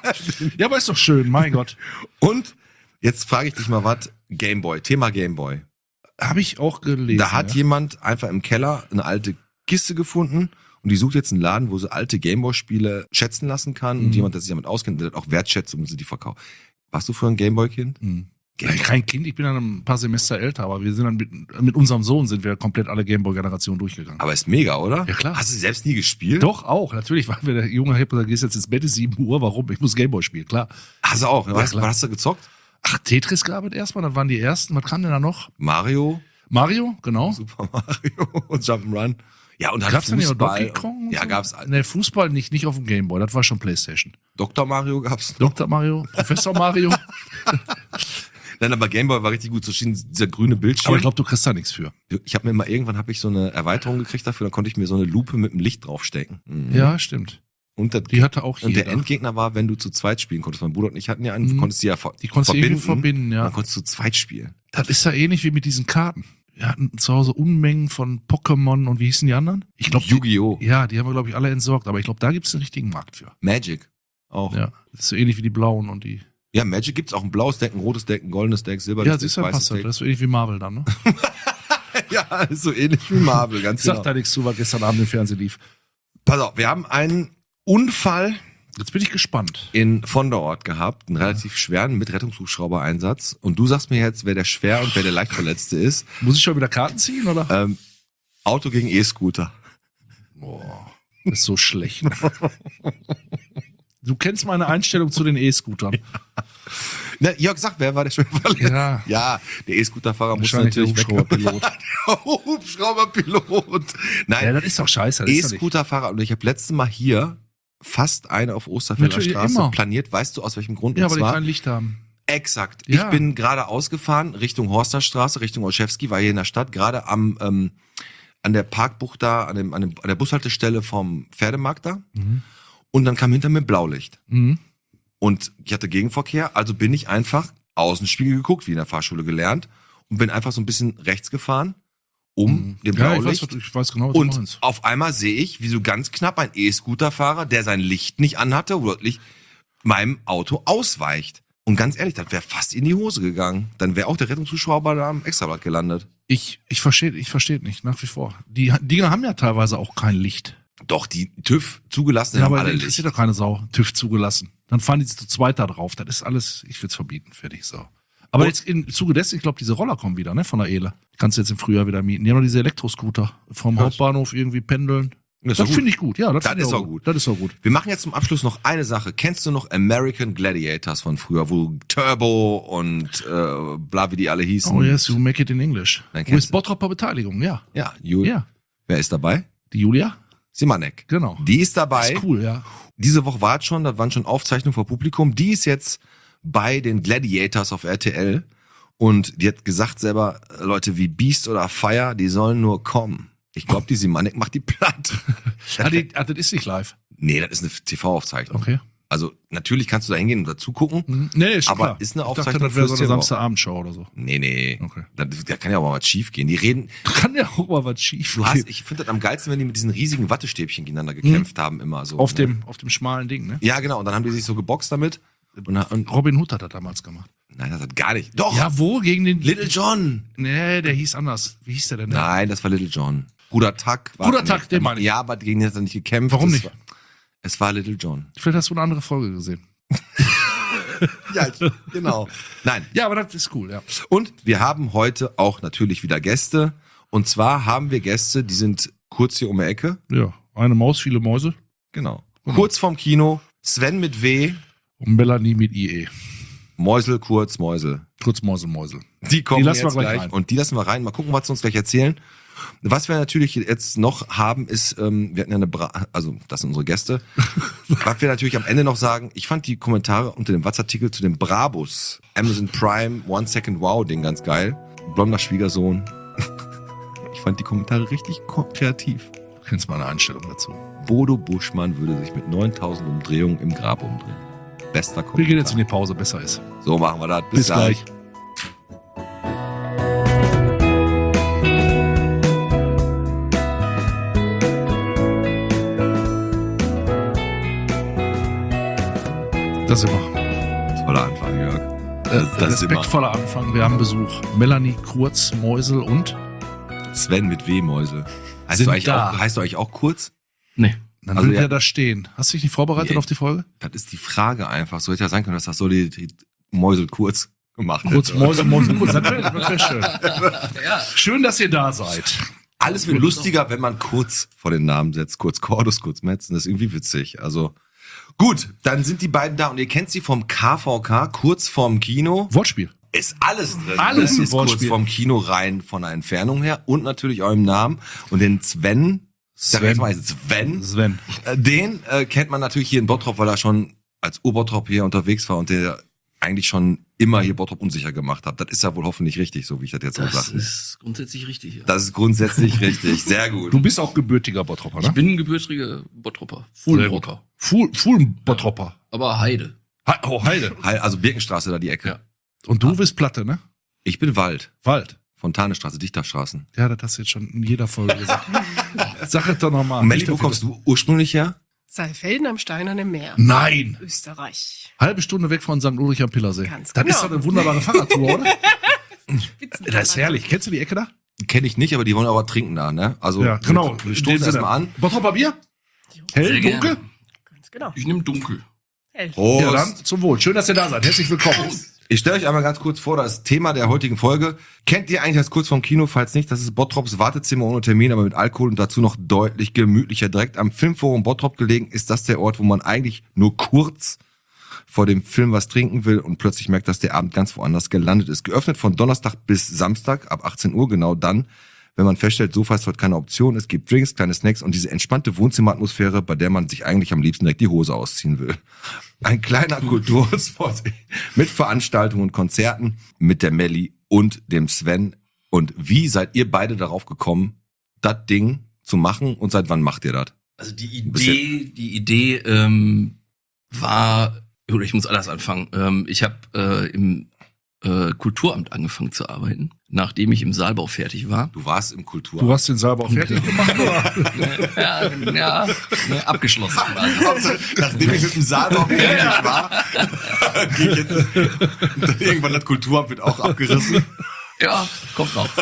Ja, aber ist doch schön, mein Gott. Und jetzt frage ich dich mal was. Gameboy. Thema Gameboy. Habe ich auch gelesen. Da hat ja. jemand einfach im Keller eine alte Kiste gefunden und die sucht jetzt einen Laden, wo sie alte Gameboy-Spiele schätzen lassen kann und Mhm. jemand, der sich damit auskennt, der das auch wertschätzt und sie die verkauft. Warst du früher ein Gameboy-Kind? Hm. Gameboy. Kein Kind, ich bin dann ein paar Semester älter, aber wir sind dann mit, mit unserem Sohn sind wir komplett alle Gameboy-Generationen durchgegangen. Aber ist mega, oder? Ja, klar. Hast du selbst nie gespielt? Doch, auch, natürlich, weil wir der Junge, ich hab gesagt, gehst jetzt ins Bett, ist sieben Uhr, warum? Ich muss Gameboy spielen, klar. Hast du auch. Ne? Ja, Was, klar. was hast du gezockt? Ach, Tetris gab es erstmal, dann waren die ersten, was kam denn da noch? Mario, Mario, genau. Super Mario und Jump'n'Run. Ja, und halt Gab's denn nicht noch Fußball. Donkey Kong? und Ja, so? gab's. Ne, Fußball nicht, nicht auf dem Gameboy, das war schon Playstation. Doktor Mario gab's noch. Doktor Mario, Professor Mario. Nein, aber Gameboy war richtig gut. So schien dieser grüne Bildschirm. Aber ich glaube, du kriegst da nichts für. Ich habe mir mal irgendwann habe ich so eine Erweiterung gekriegt dafür, da konnte ich mir so eine Lupe mit dem Licht draufstecken. Mhm. Ja, stimmt. Und, der, Die hatte auch und der jeder. Endgegner war, wenn du zu zweit spielen konntest. Mein Bruder und ich hatten ja einen, Mhm. du konntest die ja ver Die konntest du irgendwie verbinden, ja. Dann konntest du zu zweit spielen. Das ist ja ähnlich wie mit diesen Karten. Wir hatten zu Hause Unmengen von Pokémon und wie hießen die anderen? Ich glaube, Yu-Gi-Oh! ja, die haben wir, glaube ich, alle entsorgt, aber ich glaube, da gibt es einen richtigen Markt für. Magic. Auch. Ja. Ja, das ist so ähnlich wie die blauen und die. Magic gibt's auch ein blaues Deck, ein rotes Deck, ein goldenes Deck, silbernes Ja, Deck, siehst du, weißes passt das. Deck. Das ist so ähnlich wie Marvel dann, ne? Ja, ist so ähnlich wie Marvel, ganz Ich sag genau. da nichts zu, was gestern Abend im Fernsehen lief. Pass auf, wir haben einen Unfall Jetzt bin ich gespannt. in von der Ort gehabt, einen relativ schweren mit Rettungshubschrauber-Einsatz. Und du sagst mir jetzt, wer der schwer und wer der leicht Verletzte ist. Muss ich schon wieder Karten ziehen, oder? Ähm, Auto gegen E-Scooter. Boah, das ist so schlecht. Du kennst meine Einstellung zu den E-Scootern. Na, Jörg, sag, wer war der schwer Verletzte? Ja. Ja, der E-Scooter-Fahrer muss Wahrscheinlich der natürlich weg. Hubschrauberpilot. Der Hubschrauberpilot. Ja, Nein, das ist doch scheiße. Das ist doch nicht- E-Scooter-Fahrer. Und ich habe letztes Mal hier fast eine auf Osterfelder Natürlich, Straße immer. planiert. Weißt du, aus welchem Grund? Ja, Und weil die zwar, kein Licht haben. exakt. Ja. Ich bin gerade ausgefahren Richtung Horsterstraße, Richtung Olszewski, war hier in der Stadt, gerade am ähm, an der Parkbucht da, an, dem, an, dem, an der Bushaltestelle vom Pferdemarkt da. Mhm. Und dann kam hinter mir Blaulicht. Mhm. Und ich hatte Gegenverkehr, also bin ich einfach Außenspiegel geguckt, wie in der Fahrschule gelernt, und bin einfach so ein bisschen rechts gefahren, um dem Mhm. Ja, ich Blaulicht. weiß, was- ich weiß genau, was du Und meinst. auf einmal sehe ich, wie so ganz knapp ein E-Scooter-Fahrer, der sein Licht nicht anhatte, wirklich meinem Auto ausweicht. Und ganz ehrlich, das wäre fast in die Hose gegangen. Dann wäre auch der Rettungszuschauer da am Extrablatt gelandet. Ich, ich verstehe ich versteh nicht, nach wie vor. Die Dinger haben ja teilweise auch kein Licht. Doch, die TÜV zugelassenen Ja, haben aber alle interessiert Licht. doch keine Sau. TÜV zugelassen. Dann fahren die zu zweit da drauf. Das ist alles, ich würde es verbieten, fertig so. Aber Und- jetzt im Zuge dessen, ich glaube, diese Roller kommen wieder, ne, von der Ele. Kannst du jetzt im Frühjahr wieder mieten. Die haben noch diese Elektroscooter vom Was? Hauptbahnhof irgendwie pendeln. Das ist Das doch finde ich gut. Ja, das, Das finde ich ist auch gut. Das ist auch gut. Wir machen jetzt zum Abschluss noch eine Sache. Kennst du noch American Gladiators von früher, wo Turbo und äh, bla, wie die alle hießen? Oh yes, you make it in English. Dann Wo kennst ist Bottropper Beteiligung? Ja. Ja, Ju Ja. Wer ist dabei? Die Julia? Simanek. Genau. Die ist dabei. Das ist cool, ja. Diese Woche war es schon, da waren schon Aufzeichnungen vor Publikum. Die ist jetzt bei den Gladiators auf R T L und die hat gesagt selber, Leute wie Beast oder Fire, die sollen nur kommen. Ich glaube, die Simanek macht die platt. Ah, die, ah, das ist nicht live. Nee, das ist eine T V-Aufzeichnung. Okay. Also natürlich kannst du da hingehen und dazu gucken. Mhm. Nee, ist schon Aber klar. ist eine Ich dachte, Aufzeichnung das wäre so fürs eine T V. Samstagabendshow oder so. Nee, nee. Okay. Da, da kann ja auch mal was schief gehen. Die reden, Kann ja auch mal was schief du hast, gehen. ich finde das am geilsten, wenn die mit diesen riesigen Wattestäbchen gegeneinander gekämpft haben, immer so. Auf ne? dem, auf dem schmalen Ding, ne? Ja, genau. Und dann haben die sich so geboxt damit. Und, und Robin Hood hat das damals gemacht. nein, das hat gar nicht. Doch! Ja, wo? Gegen den... Little John! Nee, der hieß anders. Wie hieß der denn? Nein, das war Little John. Bruder Tuck war. Bruder Tuck, den meine ich. Ja, aber gegen den hat er nicht gekämpft. Warum Es nicht? War, es war Little John. Vielleicht hast du eine andere Folge gesehen. Ja, genau. Nein. Ja, aber das ist cool, ja. Und wir haben heute auch natürlich wieder Gäste. Und zwar haben wir Gäste, die sind kurz hier um die Ecke. Ja, eine Maus, viele Mäuse. Genau. Mhm. Kurz vorm Kino. Sven mit W. Und Melanie mit I E. Mäusel, kurz, Mäusel. Kurz Mäusel, Mäusel. Die kommen Die lassen wir jetzt gleich gleich. rein. Und die lassen wir rein. Mal gucken, was sie uns gleich erzählen. Was wir natürlich jetzt noch haben, ist, ähm, wir hatten ja eine, Bra also das sind unsere Gäste. Was wir natürlich am Ende noch sagen, ich fand die Kommentare unter dem Watz-Artikel zu dem Brabus Amazon Prime One Second Wow Ding ganz geil. Blonder Schwiegersohn. Ich fand die Kommentare richtig ko- kreativ. Du kennst meine Einstellung dazu. Bodo Buschmann würde sich mit neuntausend Umdrehungen im Grab umdrehen. Bester Kommentar. Wir gehen jetzt in die Pause, besser ist. So machen wir das. Bis, Bis gleich. Das sind wir. Toller Anfang, Jörg. Das, das sind wir. respektvoller Anfang. Wir haben Besuch. Melanie Kurz, Mäusel und Sven mit W-Mäusel. Heißt Sind du, eigentlich da. auch, heißt du eigentlich auch kurz? Nee. dann Also will ja- der da stehen. Hast du dich nicht vorbereitet Nee. auf die Folge? Das ist die Frage einfach. So hätte ja sein können, dass das so die, die Mäusel kurz gemacht Kurz hätte. Mäusel, Mäusel, kurz. Das wäre wär schön. Ja. Schön, dass ihr da seid. Alles wird lustiger, wenn man kurz vor den Namen setzt. Kurz Cordus, kurz Metzen. Das ist irgendwie witzig. Also gut, dann sind die beiden da und ihr kennt sie vom K V K, kurz vorm Kino. Wortspiel. Ist alles drin. Alles Das ein ist kurz Wortspiel. vorm Kino rein von der Entfernung her und natürlich eurem Namen. Und den Sven, sag Sven. jetzt mal Sven, Sven. Äh, Den äh, kennt man natürlich hier in Bottrop, weil er schon als Ur-Bottrop hier unterwegs war und der eigentlich schon immer hier Bottrop unsicher gemacht hat. Das ist ja wohl hoffentlich richtig, so wie ich das jetzt so Das sage. ist grundsätzlich richtig, ja. Das ist grundsätzlich richtig. Sehr gut. Du bist auch gebürtiger Bottropper, Ich ne? bin ein gebürtiger Bottropper. Sehr Fuhlenbrocker. Full, Full Bottropper. Aber Heide. He- Oh, Heide. Heil- Also Birkenstraße da die Ecke. Ja. Und du bist Platte, ne? Ich bin Wald. Wald. Fontanestraße, Dichterstraßen. Ja, das hast du jetzt schon in jeder Folge gesagt. Sag es doch nochmal. Melli, wo kommst du ursprünglich her? Saalfelden am Steinernen Meer. Nein. Österreich. Halbe Stunde weg von Sankt Ulrich am Pilersee. Ganz Das genau. ist doch eine wunderbare Fahrradtour, oder? Das ist herrlich. Kennst du die Ecke da? Kenne ich nicht, aber die wollen aber trinken da, ne? Also Ja, genau. Wir, wir stoßen erstmal an. Bottropper Bier? Hell, Sehr dunkel? gerne. Ganz genau. Ich nehme dunkel. Hell. Prost. Ja, dann zum Wohl. Schön, dass ihr da seid. Herzlich willkommen. Ich stelle euch einmal ganz kurz vor, das Thema der heutigen Folge. Kennt ihr eigentlich das kurz vom Kino? Falls nicht, das ist Bottrops Wartezimmer ohne Termin, aber mit Alkohol und dazu noch deutlich gemütlicher. Direkt am Filmforum Bottrop gelegen ist das der Ort, wo man eigentlich nur kurz vor dem Film was trinken will und plötzlich merkt, dass der Abend ganz woanders gelandet ist. Geöffnet von Donnerstag bis Samstag ab achtzehn Uhr, genau dann, wenn man feststellt, Sofa ist heute keine Option, es gibt Drinks, kleine Snacks und diese entspannte Wohnzimmeratmosphäre, bei der man sich eigentlich am liebsten direkt die Hose ausziehen will. Ein kleiner Kulturspot mit Veranstaltungen und Konzerten mit der Melli und dem Sven. Und wie seid ihr beide darauf gekommen, das Ding zu machen und seit wann macht ihr das? Also die Bisschen- Idee, die Idee ähm, war, oder ich muss anders anfangen. Ähm, ich habe äh, im äh, Kulturamt angefangen zu arbeiten, nachdem ich im Saalbau fertig war. Du warst im Kultur. Du hast den Saalbau fertig gemacht, oder? Ja, ja, ne, abgeschlossen. quasi. Nachdem ich mit dem Saal noch fertig war, ging jetzt, irgendwann das Kulturamt wird auch abgerissen. Ja, kommt noch.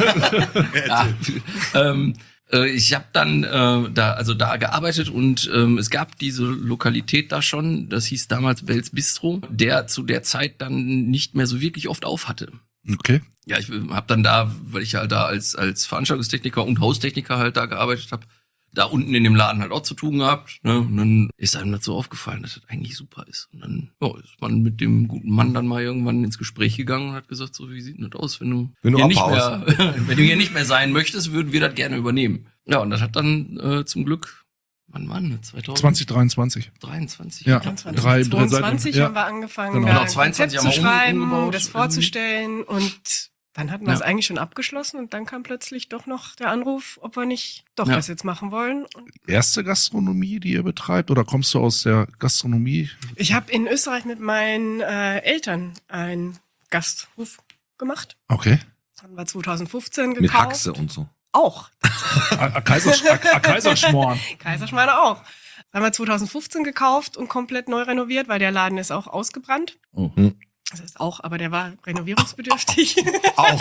ja, ähm, äh, ich habe dann äh, da also da gearbeitet und ähm, es gab diese Lokalität da schon, das hieß damals Bells Bistro, der zu der Zeit dann nicht mehr so wirklich oft auf hatte. Okay. Ja, ich habe dann da, weil ich halt da als als Veranstaltungstechniker und Haustechniker halt da gearbeitet habe, da unten in dem Laden halt auch zu tun gehabt. Ne? Und dann ist einem das so aufgefallen, dass das eigentlich super ist. Und dann ja, ist man mit dem guten Mann dann mal irgendwann ins Gespräch gegangen und hat gesagt, so wie sieht denn das aus, wenn du, Wenn du hier nicht abhaust. mehr, wenn du hier nicht mehr sein möchtest, würden wir das gerne übernehmen. Ja, und das hat dann äh, zum Glück, wann Mann, zwanzig zwanzig dreiundzwanzig. dreiundzwanzig. Ja. dreiundzwanzig, Drei- drei zweiundzwanzig Seiten, ja. haben wir angefangen, Genau. da Genau, ein zweiundzwanzig Konzept zu haben wir um- schreiben, umgebaut. das vorzustellen und dann hatten wir es Ja. eigentlich schon abgeschlossen und dann kam plötzlich doch noch der Anruf, ob wir nicht doch Ja. das jetzt machen wollen. Und Erste Gastronomie, die ihr betreibt, oder kommst du aus der Gastronomie? ich habe in Österreich mit meinen äh, Eltern einen Gasthof gemacht. Okay. Das haben wir zweitausendfünfzehn gekauft. Mit Haxe und so. Auch. A- A- Kaisers, A- A- Kaiserschmarrn. Kaiserschmarrn auch. Das haben wir zweitausendfünfzehn gekauft und komplett neu renoviert, weil der Laden ist auch ausgebrannt. Oh. Hm. Das ist auch, aber der war renovierungsbedürftig. Auch.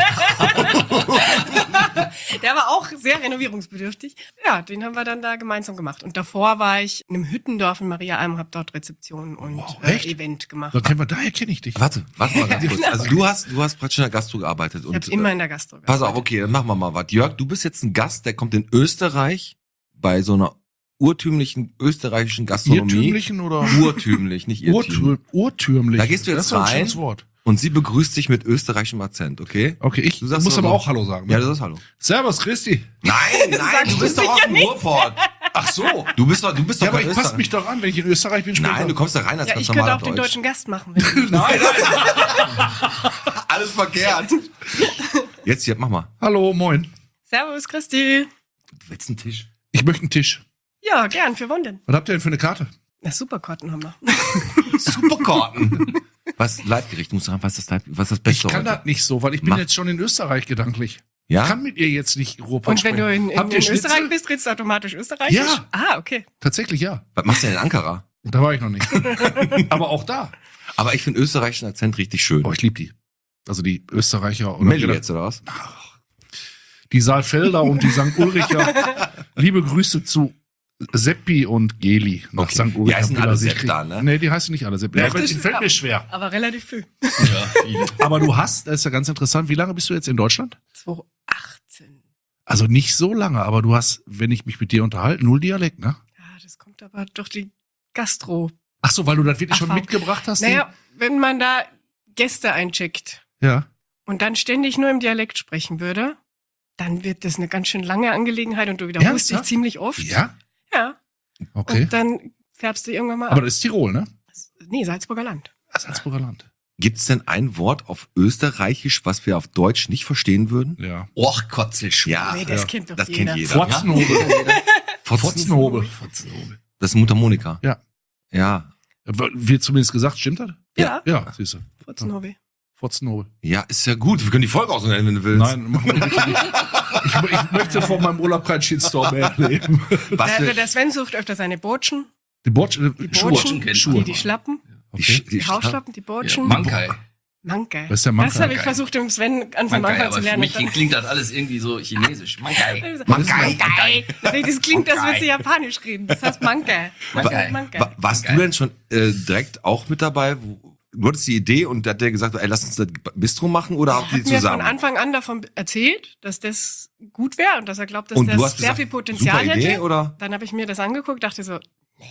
Der war auch sehr renovierungsbedürftig. Ja, den haben wir dann da gemeinsam gemacht. Und davor war ich in einem Hüttendorf in Maria Alm, habe dort Rezeption und Wow, äh, echt? Event gemacht. Da kennen wir, daher kenne ich dich. Warte, warte mal ganz kurz. Also du hast, du hast praktisch in der Gastro gearbeitet. Ich Und, habe immer äh, in der Gastro pass gearbeitet. auf, okay, dann machen wir mal was. Jörg, du bist jetzt ein Gast, der kommt in Österreich bei so einer urtümlichen österreichischen Gastronomie. Irrtümlichen oder Urtümlich, nicht irrtümlich. Urtür, urtürmlich? Da gehst du jetzt das ist ein rein. schönes Wort. Und sie begrüßt dich mit österreichischem Akzent, okay? Okay, ich Du sagst muss aber aber so. auch Hallo sagen. Ne? Ja, das ist Hallo. Servus, Christi. Nein, nein, sagst du du bist doch aus dem Ruhrport. Ach so. Du bist doch, du bist doch Ja, aber kein ich passe Österreich- mich doch an, wenn ich in Österreich bin. spreche Nein, du ich- kommst da rein als Ja, ganz ich könnte normaler auch den Deutsch. deutschen Gast machen. Wenn du Nein, nein. Alles verkehrt. Jetzt hier, mach mal. Hallo, moin. Servus, Christi. Du willst einen Tisch? Ich möchte einen Tisch. Ja, gern, für wann denn? Was habt ihr denn für eine Karte? Na, Superkarten haben wir. Superkarten. Was Leibgericht? Du musst sagen, was ist das Leib, was ist das Ich Beste kann heute? das nicht so, weil ich bin Mach. jetzt schon in Österreich gedanklich. Ja? Ich kann mit ihr jetzt nicht Ruhrpott Und wenn du sprechen. in, in, Habt ihr in Schnitzel? Österreich bist, redest du automatisch österreichisch? Ja. Ah, okay. Tatsächlich ja. Was machst du denn in Ankara? Da war ich noch nicht. Aber auch da. Aber ich finde österreichischen Akzent richtig schön. Oh, ich liebe die. Also die Österreicher oder Melli jetzt, oder was? die Saalfelder und die Sankt Ulricher. Liebe Grüße zu Seppi und Geli nach Okay. Sankt Die Ulricher. heißen Bilder alle sich Sepp kriegen. da, ne? Nee, die heißen nicht alle Seppi. Doch, Ja, aber das das ist fällt auch- mir schwer. Aber relativ viel. Ja, viele. Aber du hast, das ist ja ganz interessant, wie lange bist du jetzt in Deutschland? zweitausendachtzehn. Also nicht so lange, aber du hast, wenn ich mich mit dir unterhalte, null Dialekt, ne? Ja, das kommt aber durch die Gastro. Ach so, weil du das wirklich schon Erfahrung. mitgebracht hast? Naja, wenn man da Gäste eincheckt die- Ja. und dann ständig nur im Dialekt sprechen würde, dann wird das eine ganz schön lange Angelegenheit und du wiederholst dich Ernsthaft? ziemlich oft. Ja? Ja. Okay. Und dann färbst du irgendwann mal Aber ab. das ist Tirol, ne? Nee, Salzburger Land. Salzburger Land. Gibt's denn ein Wort auf Österreichisch, was wir auf Deutsch nicht verstehen würden? Ja. Och, Kotzelschwur. Ja, Nee, das ja. kennt doch Das jeder. kennt jeder. Fotzenhobel. Fotzen- Fotzenhobel. Fotzenhobel. Das ist Mutter Monika. Ja. Ja. Wird zumindest gesagt, stimmt das? Ja. Ja, siehst du. Fotzenhobel. Fotzenhobel. Ja, ist ja gut. Wir können die Folge auch so nennen, wenn du willst. Nein, machen wir bitte nicht. Ich, ich möchte von meinem Urlaub keinen Shitstorm mehr erleben. Was Der, für, der Sven sucht öfter seine Botschen, Die Botsch, äh, die Schuhe. Botschen, kennt Schuhe. die, die Schlappen, die, Okay. Sch- die, die Hausschlappen, die Ja, Botschen. Mankai. Mankai. Was ist der Mankai? Das habe ich Mankai. versucht, dem Sven ganz am Mankai, Anfang aber zu für lernen. mich klingt das alles irgendwie so chinesisch. Mankai. Mankai. Mankai. Das klingt, als würdest du Japanisch reden. Das heißt Mankai. Mankai. Mankai. Wa- warst Geil. du denn schon äh, direkt auch mit dabei? Wo, du hattest die Idee und da hat der gesagt, ey, lass uns das Bistro machen oder habt Er ihr hat mir von zusammen? Anfang an davon erzählt, dass das gut wäre und dass er glaubt, dass Und du das hast sehr gesagt, viel Potenzial super Idee, hätte. oder? Dann habe ich mir das angeguckt, dachte so,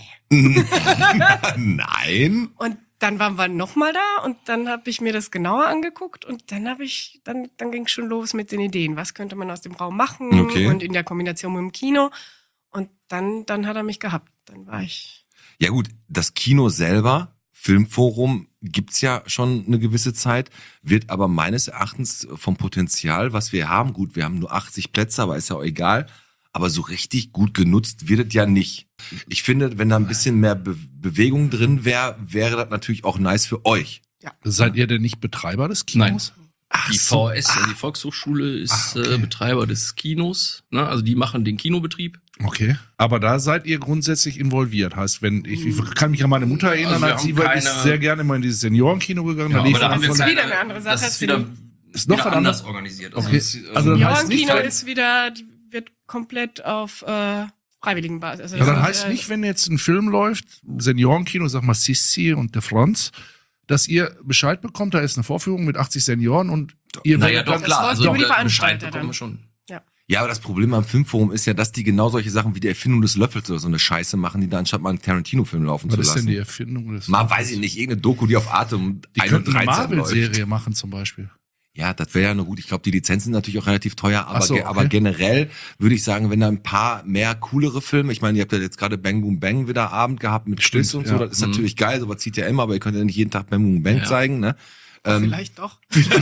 Nein. und dann waren wir nochmal da und dann habe ich mir das genauer angeguckt und dann habe ich, dann, dann ging es schon los mit den Ideen. Was könnte man aus dem Raum machen Okay. und in der Kombination mit dem Kino. Und dann, dann hat er mich gehabt. Dann war ich. Ja gut, das Kino selber, Filmforum, gibt's ja schon eine gewisse Zeit, wird aber meines Erachtens vom Potenzial, was wir haben, gut, wir haben nur achtzig Plätze, aber ist ja auch egal, aber so richtig gut genutzt wird es ja nicht. Ich finde, wenn da ein bisschen mehr Be Bewegung drin wäre, wäre das natürlich auch nice für euch. Seid ihr denn nicht Betreiber des Kinos? Ach Die so. V S, also die Volkshochschule, ist Ah, okay. äh, Betreiber des Kinos. Ne? Also die machen den Kinobetrieb. Okay. Aber da seid ihr grundsätzlich involviert. Heißt, wenn ich, ich kann mich an meine Mutter erinnern, Also wir als sie haben war, keine- ist sehr gerne immer in dieses Seniorenkino gegangen. Ja, lief aber da dann haben wir von- Das ist keine- wieder eine andere Sache Das als ist wieder, Ist noch wieder was anders anderes? organisiert. Okay. es ist, Also dann Ja, heißt nicht, Kino wenn- ist wieder, die wird komplett auf äh, freiwilligen Basis. Also Ja, dann das heißt sind, äh, nicht, wenn jetzt ein Film läuft, Seniorenkino, sag mal Sissi und der Franz, dass ihr Bescheid bekommt, da ist eine Vorführung mit achtzig Senioren und ihr naja, werdet doch, dann- klar. läuft Also über die Bescheid Veranstalter bekommen wir dann. schon. Ja, aber das Problem am Filmforum ist ja, dass die genau solche Sachen wie die Erfindung des Löffels oder so eine Scheiße machen, die da anstatt mal einen Tarantino-Film laufen Was zu ist lassen. denn die Erfindung des Mal weiß ich nicht, irgendeine Doku, die auf Arte um Die könnten eine einunddreißig läuft. Marvel-Serie machen zum Beispiel. Ja, das wäre ja nur gut. Ich glaube, die Lizenzen sind natürlich auch relativ teuer, aber, Ach so, ge- okay. aber generell würde ich sagen, wenn da ein paar mehr coolere Filme, ich meine, ihr habt ja jetzt gerade Bang Boom Bang wieder Abend gehabt mit Stimmt, Quiz und so, ja. das ist natürlich geil, sowas zieht ja immer, aber ihr könnt ja nicht jeden Tag Bang Boom Bang Ja. zeigen, ne? Ähm, Vielleicht doch.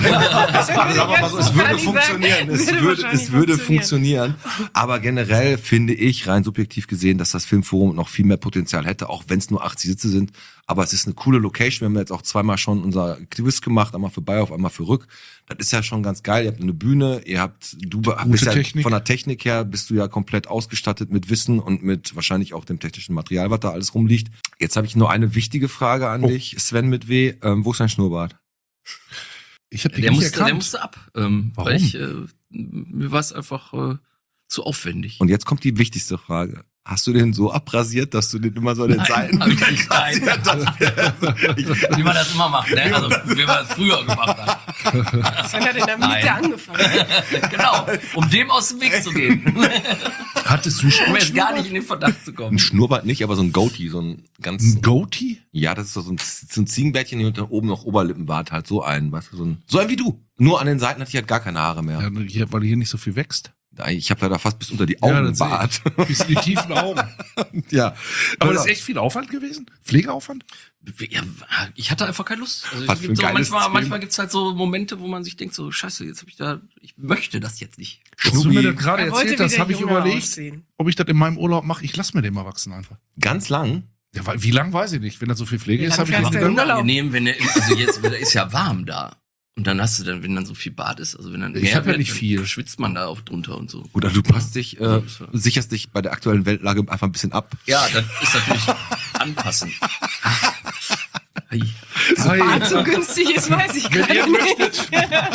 aber also, es würde funktionieren. Es würde, es würde funktionieren. Aber generell finde ich, rein subjektiv gesehen, dass das Filmforum noch viel mehr Potenzial hätte, auch wenn es nur achtzig Sitze sind. Aber es ist eine coole Location. Wir haben jetzt auch zweimal schon unser Quiz gemacht, einmal für Bayern, einmal für Rück. Das ist ja schon ganz geil. Ihr habt eine Bühne, ihr habt, du bist ja Technik. von der Technik her, bist du ja komplett ausgestattet mit Wissen und mit wahrscheinlich auch dem technischen Material, was da alles rumliegt. Jetzt habe ich nur eine wichtige Frage an Oh. dich, Sven mit W. Ähm, wo ist dein Schnurrbart? Ich habe die Der nicht musste, erkannt. der musste ab. Ähm, Warum? Weil ich, äh, mir war es einfach äh, zu aufwendig. Und jetzt kommt die wichtigste Frage. Hast du den so abrasiert, dass du den immer so an den Nein, Seiten hab ich nicht. Nein. rasiert hast? Wie man das immer macht, ne? Also, wie man das früher gemacht hat. Sven hat in der Mitte Nein. angefangen. Genau, um dem aus dem Weg zu gehen. Hattest du schon Um mal jetzt gar nicht in den Verdacht zu Ein kommen. Schnurrbart nicht, aber so ein Goatee, so ein ganz... ein Goatee? Ja, das ist so ein, so ein Ziegenbärtchen hier und dann oben noch Oberlippenbart, halt so ein, weißt du, so ein... So ein wie du. Nur an den Seiten hatte ich halt gar keine Haare mehr. Ja, hier, weil hier nicht so viel wächst. Ich habe leider fast bis unter die Augen Ja, ja, das sehe Bart. ich. Bis in die tiefen Augen. Ja. Aber das ist echt viel Aufwand gewesen? Pflegeaufwand? Ja, ich hatte einfach keine Lust. Also, Was es für gibt ein so, geiles manchmal Thema. manchmal gibt's halt so Momente, wo man sich denkt, so scheiße, jetzt habe ich da, ich möchte das jetzt nicht. Als du mir das gerade Er wollte erzählt hast, wieder habe ich jünger überlegt, aussehen. ob ich das in meinem Urlaub mache. Ich lasse mir den mal wachsen einfach. Ganz lang. Ja, weil, wie lang weiß ich nicht. Wenn da so viel Pflege Wie ist, lang habe ich fährst den du in gegönnt. Urlaub? Unangenehm, wenn der, also jetzt da ist ja warm da. Und dann hast du dann, wenn dann so viel Bart ist, also wenn dann Ich mehr hab ja wird, nicht dann viel. schwitzt man da auch drunter und so. Oder du passt dich, äh, sicherst dich bei der aktuellen Weltlage einfach ein bisschen ab. Ja, das ist natürlich anpassen. Hey. Hi. Bart so günstig ist, weiß ich gar ihr nicht.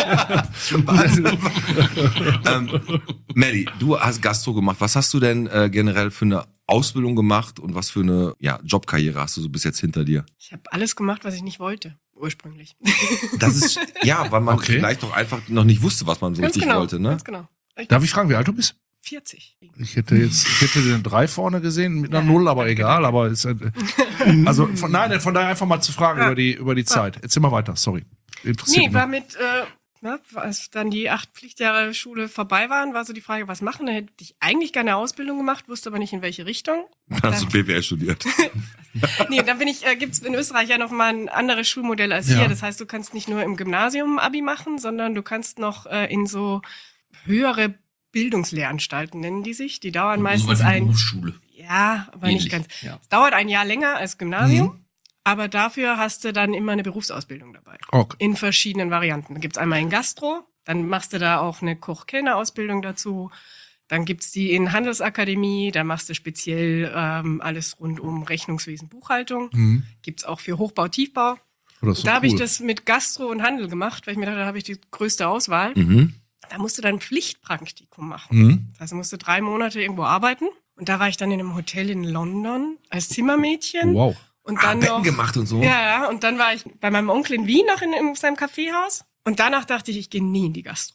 ähm, Melli, du hast Gastro gemacht. Was hast du denn äh, generell für eine Ausbildung gemacht und was für eine ja, Jobkarriere hast du so bis jetzt hinter dir? Ich habe alles gemacht, was ich nicht wollte, ursprünglich. Das ist, ja, weil man Okay. vielleicht doch einfach noch nicht wusste, was man so Ganz richtig genau, wollte, ne? ganz genau. Ich Darf ich fragen, wie alt du bist? vierzig. Ich hätte jetzt, ich hätte den drei vorne gesehen mit einer Ja. Null, aber egal, aber ist, äh, also von, nein, von daher einfach mal zu fragen Ja. über die, über die Zeit. Erzähl mal weiter, sorry. Interessiert Nee, mich. war mit, äh, na, als dann die acht Pflichtjahre Schule vorbei waren, war so die Frage, was machen? Da hätte ich eigentlich gerne eine Ausbildung gemacht, wusste aber nicht in welche Richtung. Dann hast du B W L studiert. Nee, dann bin ich, äh, gibt's in Österreich ja noch mal ein anderes Schulmodell als Ja. hier. Das heißt, du kannst nicht nur im Gymnasium Abi machen, sondern du kannst noch äh, in so höhere Bildungslehranstalten, nennen die sich. Die dauern So meistens was wie ein, Berufsschule. ja, aber Ähnlich, nicht ganz. ja. Es dauert ein Jahr länger als Gymnasium, Mhm. aber dafür hast du dann immer eine Berufsausbildung dabei. Okay. In verschiedenen Varianten. Da gibt's einmal in Gastro, dann machst du da auch eine Koch-Kellner-Ausbildung dazu. Dann gibt's die in Handelsakademie, da machst du speziell ähm, alles rund um Rechnungswesen, Buchhaltung. Mhm. Gibt's auch für Hochbau, Tiefbau. Oh, das ist so Da habe ich cool. das mit Gastro und Handel gemacht, weil ich mir dachte, da habe ich die größte Auswahl. Mhm. Da musst du dann Pflichtpraktikum machen. Mhm. Also musst du drei Monate irgendwo arbeiten. Und da war ich dann in einem Hotel in London als Zimmermädchen. Wow. Und Ah, dann Betten noch, gemacht und so. ja, ja, und dann war ich bei meinem Onkel in Wien noch in, in seinem Kaffeehaus. Und danach dachte ich, ich gehe nie in die Gastro.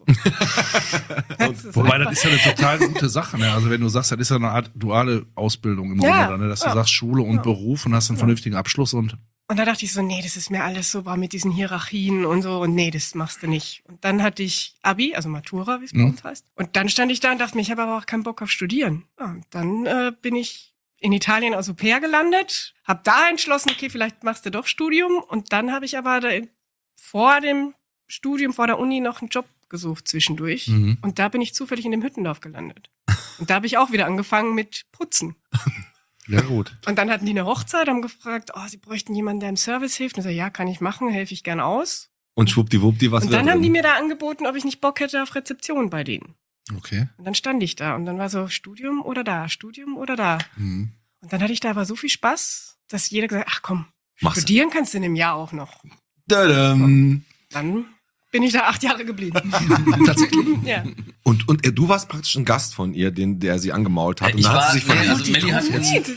Das ist Wobei, einfach- das ist ja eine total gute Sache. Ne? Also wenn du sagst, das ist ja eine Art duale Ausbildung im Ja, Grunde, dann, ne? dass du ja. sagst Schule und Ja. Beruf und hast einen vernünftigen Abschluss und Und da dachte ich so, nee, das ist mir alles so war mit diesen Hierarchien und so. Und nee, das machst du nicht. Und dann hatte ich Abi, also Matura, wie es bei Mhm. uns heißt. Und dann stand ich da und dachte mir, ich habe aber auch keinen Bock auf Studieren. Ja, und dann äh, bin ich in Italien als Au-pair gelandet, habe da entschlossen, okay, vielleicht machst du doch Studium. Und dann habe ich aber da vor dem Studium, vor der Uni noch einen Job gesucht zwischendurch. Mhm. Und da bin ich zufällig in dem Hüttendorf gelandet. Und da habe ich auch wieder angefangen mit Putzen. ja gut. Und dann hatten die eine Hochzeit, haben gefragt, oh, sie bräuchten jemanden, der im Service hilft. Und ich so, ja, kann ich machen, helfe ich gern aus. Und schwuppdiwuppdi, was Und wird dann haben drin? die mir da angeboten, ob ich nicht Bock hätte auf Rezeption bei denen. Okay. Und dann stand ich da und dann war so Studium oder da, Studium oder da. Mhm. Und dann hatte ich da aber so viel Spaß, dass jeder gesagt hat, ach komm, Mach's. studieren kannst du in einem Jahr auch noch. Tadam. Dann bin ich da acht Jahre geblieben. Tatsächlich. Ja. Und, und äh, du warst praktisch ein Gast von ihr, den, der sie angemault hat. Und Ich dann hat war, sie sich nee, verliebt. also Melli hat jetzt,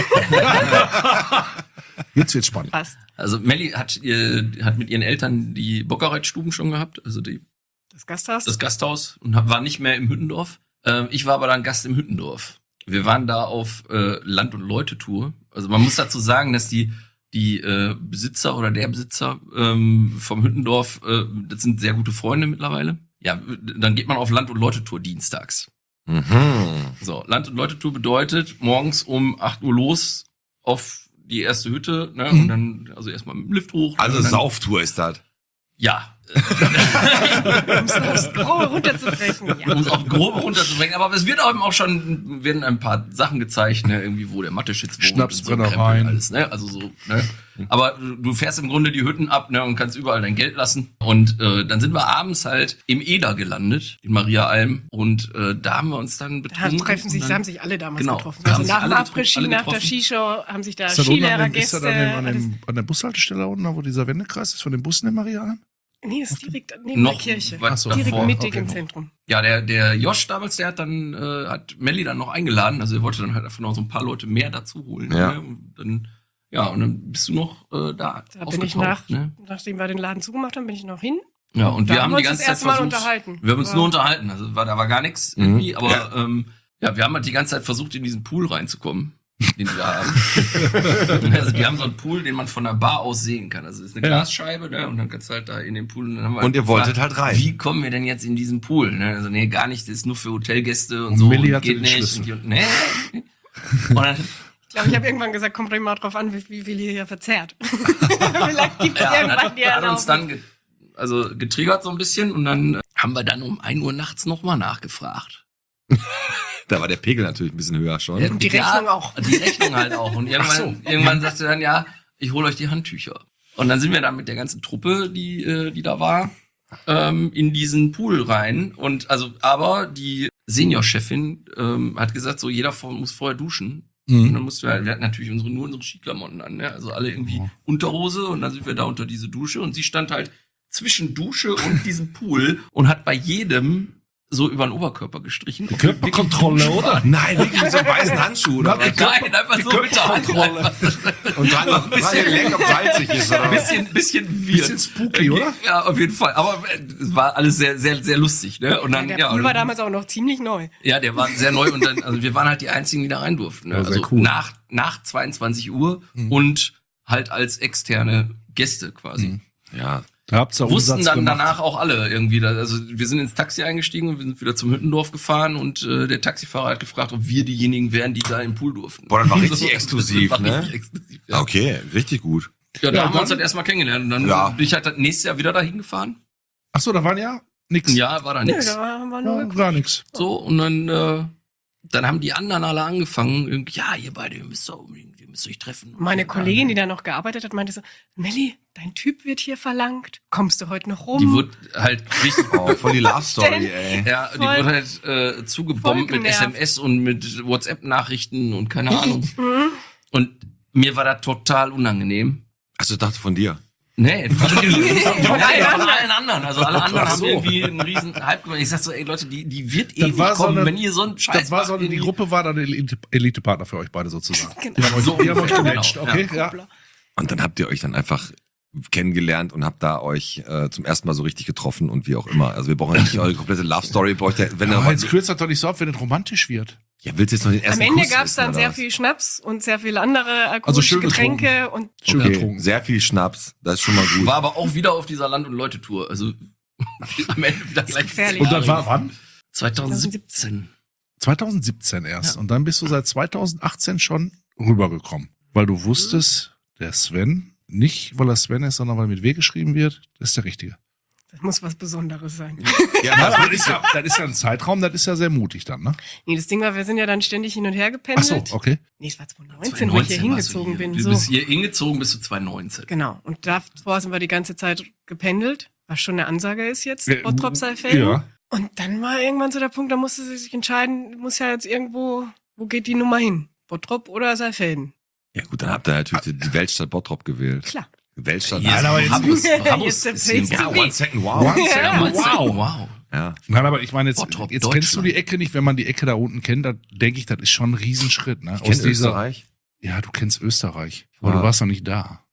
Jetzt wird's spannend. Passt. also Melli hat, ihr, hat mit ihren Eltern die Bockereitstuben schon gehabt, also die, Das Gasthaus. das Gasthaus und hab- war nicht mehr im Hüttendorf, Ähm, ich war aber dann Gast im Hüttendorf. Wir waren da auf äh, Land- und Leute-Tour. Also man muss dazu sagen, dass die die äh, Besitzer oder der Besitzer ähm, vom Hüttendorf, äh, das sind sehr gute Freunde mittlerweile. Ja, dann geht man auf Land- und Leute-Tour dienstags. Mhm. So, Land- und Leute-Tour bedeutet morgens um acht Uhr los auf die erste Hütte, ne? Mhm. Und dann, also erstmal mit dem Lift hoch. Also und dann, Sauftour ist das. Ja. Um es aufs Grobe runterzubrechen. Ja. Um es auf grobe runterzubringen. Aber es wird auch eben auch schon, werden ein paar Sachen gezeigt, ne? Irgendwie, wo der Mathe-Schitz wohnt. Schnapsbrennereien. Und so Krempel, alles, ne? Also so, ne? Aber du fährst im Grunde die Hütten ab, ne? Und kannst überall dein Geld lassen. Und äh, dann sind wir abends halt im Eder gelandet, in Mariaalm. Und äh, da haben wir uns dann Da betrunken. treffen sich, und da dann- haben sich alle damals Genau. getroffen. Da Also haben sich nach dem alle getroffen, Après-Ski, alle nach der getroffen. Skishow haben sich da Ist das unten an dem, Skilehrergäste. ist das an, dem, an, alles- dem, an der Bushaltestelle da unten, wo dieser Wendekreis ist, von den Bussen in Marianne? Nee, das ist direkt neben Noch der Kirche. weit Ach so. Direkt davor. mittig okay. im Zentrum. Ja, der, der Josh damals, der hat dann, äh, hat Melli dann noch eingeladen. Also er wollte dann halt einfach noch so ein paar Leute mehr dazu holen. Ja. Ne? Und dann, ja, und dann bist du noch äh, da. Da bin ich aufgetaucht, nach, Ne? nachdem wir den Laden zugemacht haben, bin ich noch hin. Ja, und Da wir haben haben wir die uns ganze das Zeit erste Mal versucht. unterhalten. Wir haben uns Ja. nur unterhalten. Also war, da war gar nichts Mhm. irgendwie, aber Ja. ja. Ähm, ja, wir haben halt die ganze Zeit versucht, in diesen Pool reinzukommen, den die da haben. Also die haben so einen Pool, den man von der Bar aus sehen kann. Also es ist eine Ja. Glasscheibe, ne? Und dann kannst du halt da in den Pool. Und, dann haben wir Und ihr wolltet gefragt, halt rein. Wie kommen wir denn jetzt in diesen Pool? Ne? Also nee, gar nicht. Das ist nur für Hotelgäste und, Und so. Milli und hatte geht den nicht. Schlüssel. Und, die- und, nee. Und dann, Ich glaube, ich habe irgendwann gesagt, kommt immer drauf an, wie, wie viel ihr hier verzehrt. Vielleicht gibt es ja, und irgendwann hat, die hat uns Erlaubnis. dann ge also getriggert so ein bisschen und dann äh, haben wir dann um ein Uhr nachts nochmal nachgefragt. Da war der Pegel natürlich ein bisschen höher schon. Und die Rechnung auch. Die Rechnung halt auch. Und irgendwann, irgendwann sagte er dann, ja, ich hole euch die Handtücher. Und dann sind wir dann mit der ganzen Truppe, die, äh, die da war, ähm, in diesen Pool rein. Und also, aber die Seniorchefin ähm, hat gesagt, so jeder vor, muss vorher duschen. Und Mhm. dann mussten wir, halt- wir hatten natürlich unsere, nur unsere Skiklamotten an, ne? Also alle irgendwie Oh. Unterhose und dann sind wir da unter diese Dusche und sie stand halt zwischen Dusche und diesem Pool und hat bei jedem so über den Oberkörper gestrichen. Die Körperkontrolle, oder? Nein, wirklich mit so einem weißen Handschuh. Oder? Na, was? Nein, einfach so mit der Hand. Einfach Und dann noch ein bisschen gelenkt, ob salzig ist. Oder? ein bisschen, bisschen weird. Bisschen spooky, oder? Ja, auf jeden Fall. Aber äh, es war alles sehr, sehr, sehr lustig, ne? Und dann, Der ja, Pool und war dann, damals auch noch ziemlich neu. ja, der war sehr neu und dann, also wir waren halt die einzigen, die da rein durften. Ne? Ja, sehr Also cool. nach, nach zweiundzwanzig Uhr und halt als externe Gäste quasi. Mhm. Ja. Da habt's ja Wussten Umsatz dann gemacht. danach auch alle irgendwie. Da, also wir sind ins Taxi eingestiegen und wir sind wieder zum Hüttendorf gefahren und äh, der Taxifahrer hat gefragt, ob wir diejenigen wären, die da im Pool durften. Boah, das war richtig So, exklusiv, das war ne? richtig exklusiv, ja. Okay, richtig gut. Ja, da Ja, haben wir uns dann- halt erstmal kennengelernt und dann Ja. bin ich halt nächstes Jahr wieder dahin gefahren. Ach so, da waren ja nix. Ein Jahr war da Nö, nichts. da haben wir Ja, nur gar nix. So, und dann, äh, dann haben die anderen alle angefangen, irgendwie, ja, ihr beide, ihr müsst doch unbedingt, ihr müsst euch treffen. Meine Kollegin, die da noch gearbeitet hat, meinte so, Melli, dein Typ wird hier verlangt. Kommst du heute noch rum? Die wurde halt richtig, Oh, voll die Love Story, ey. ja, die voll- wurde halt äh, zugebombt voll mit S genervt. M S und mit WhatsApp-Nachrichten und keine Ahnung. Mhm. Und mir war das total unangenehm. Achso, ich dachte von dir. Nee, von, Von Nein, allen von allen anderen. Also alle anderen Ach haben so. irgendwie einen riesen Hype gemacht. Ich sag so, ey Leute, die, die wird Das ewig war so kommen, eine- wenn ihr so einen Scheiß Das war so, macht, die irgendwie. Gruppe war dann Elite- Elite-Partner für euch beide sozusagen. Genau. Die haben euch, So die haben euch ungefähr, gematcht, genau, okay? Ja. Und dann habt ihr euch dann einfach kennengelernt und habt da euch äh, zum ersten Mal so richtig getroffen und wie auch immer. Also wir brauchen ja nicht eure komplette Love Story. Braucht ihr, wenn Aber ihr jetzt kürzt das doch nicht so ab, wenn es romantisch wird. ja, willst du jetzt noch den Am ersten Ende Kuss gab es wissen, dann oder sehr was? viel Schnaps und sehr viele andere Also alkoholische schön Getränke und Schön Okay, getrunken. sehr viel Schnaps, das ist schon mal gut. War aber auch wieder auf dieser Land- und Leute-Tour. Also am Ende wieder gleich gefährlich. Und das war wann? zwanzig siebzehn. zwanzig siebzehn erst. Ja. Und dann bist du seit zwanzig achtzehn schon rübergekommen. Weil du wusstest, der Sven, nicht weil er Sven ist, sondern weil er mit W geschrieben wird, das ist der Richtige. das muss was Besonderes sein. Ja, Ja, das aber das ist ja, das ist ja ein Zeitraum, das ist ja sehr mutig dann, ne? Nee, das Ding war, wir sind ja dann ständig hin und her Ach gependelt. so, okay. Nee, es war zwanzig neunzehn, wo ich hier hingezogen bin. Du So. bist hier hingezogen bis zu zwanzig neunzehn. Genau. Und davor sind wir die ganze Zeit gependelt, was schon eine Ansage ist jetzt, Ja, Bottrop Saalfelden. Ja. Und dann war irgendwann so der Punkt, da musste sie sich entscheiden, muss ja jetzt irgendwo, wo geht die Nummer hin? Bottrop oder Saalfelden? Ja gut, dann habt ihr natürlich die- die Weltstadt Bottrop gewählt. Klar. Weltstadt. Hier Nein, ist aber jetzt- Hammers, Hier Hammers ist der ist hier- Place to ja, be. one second, wow. One second, Ja. wow. wow. Ja. Nein, aber ich meine, jetzt, Bottrop, jetzt kennst du Deutschland. die Ecke nicht, wenn man die Ecke da unten kennt, da denke ich, das ist schon ein Riesenschritt, ne? Ich kenn Österreich. Ja, du kennst Österreich. Aber Ja. du warst noch nicht da.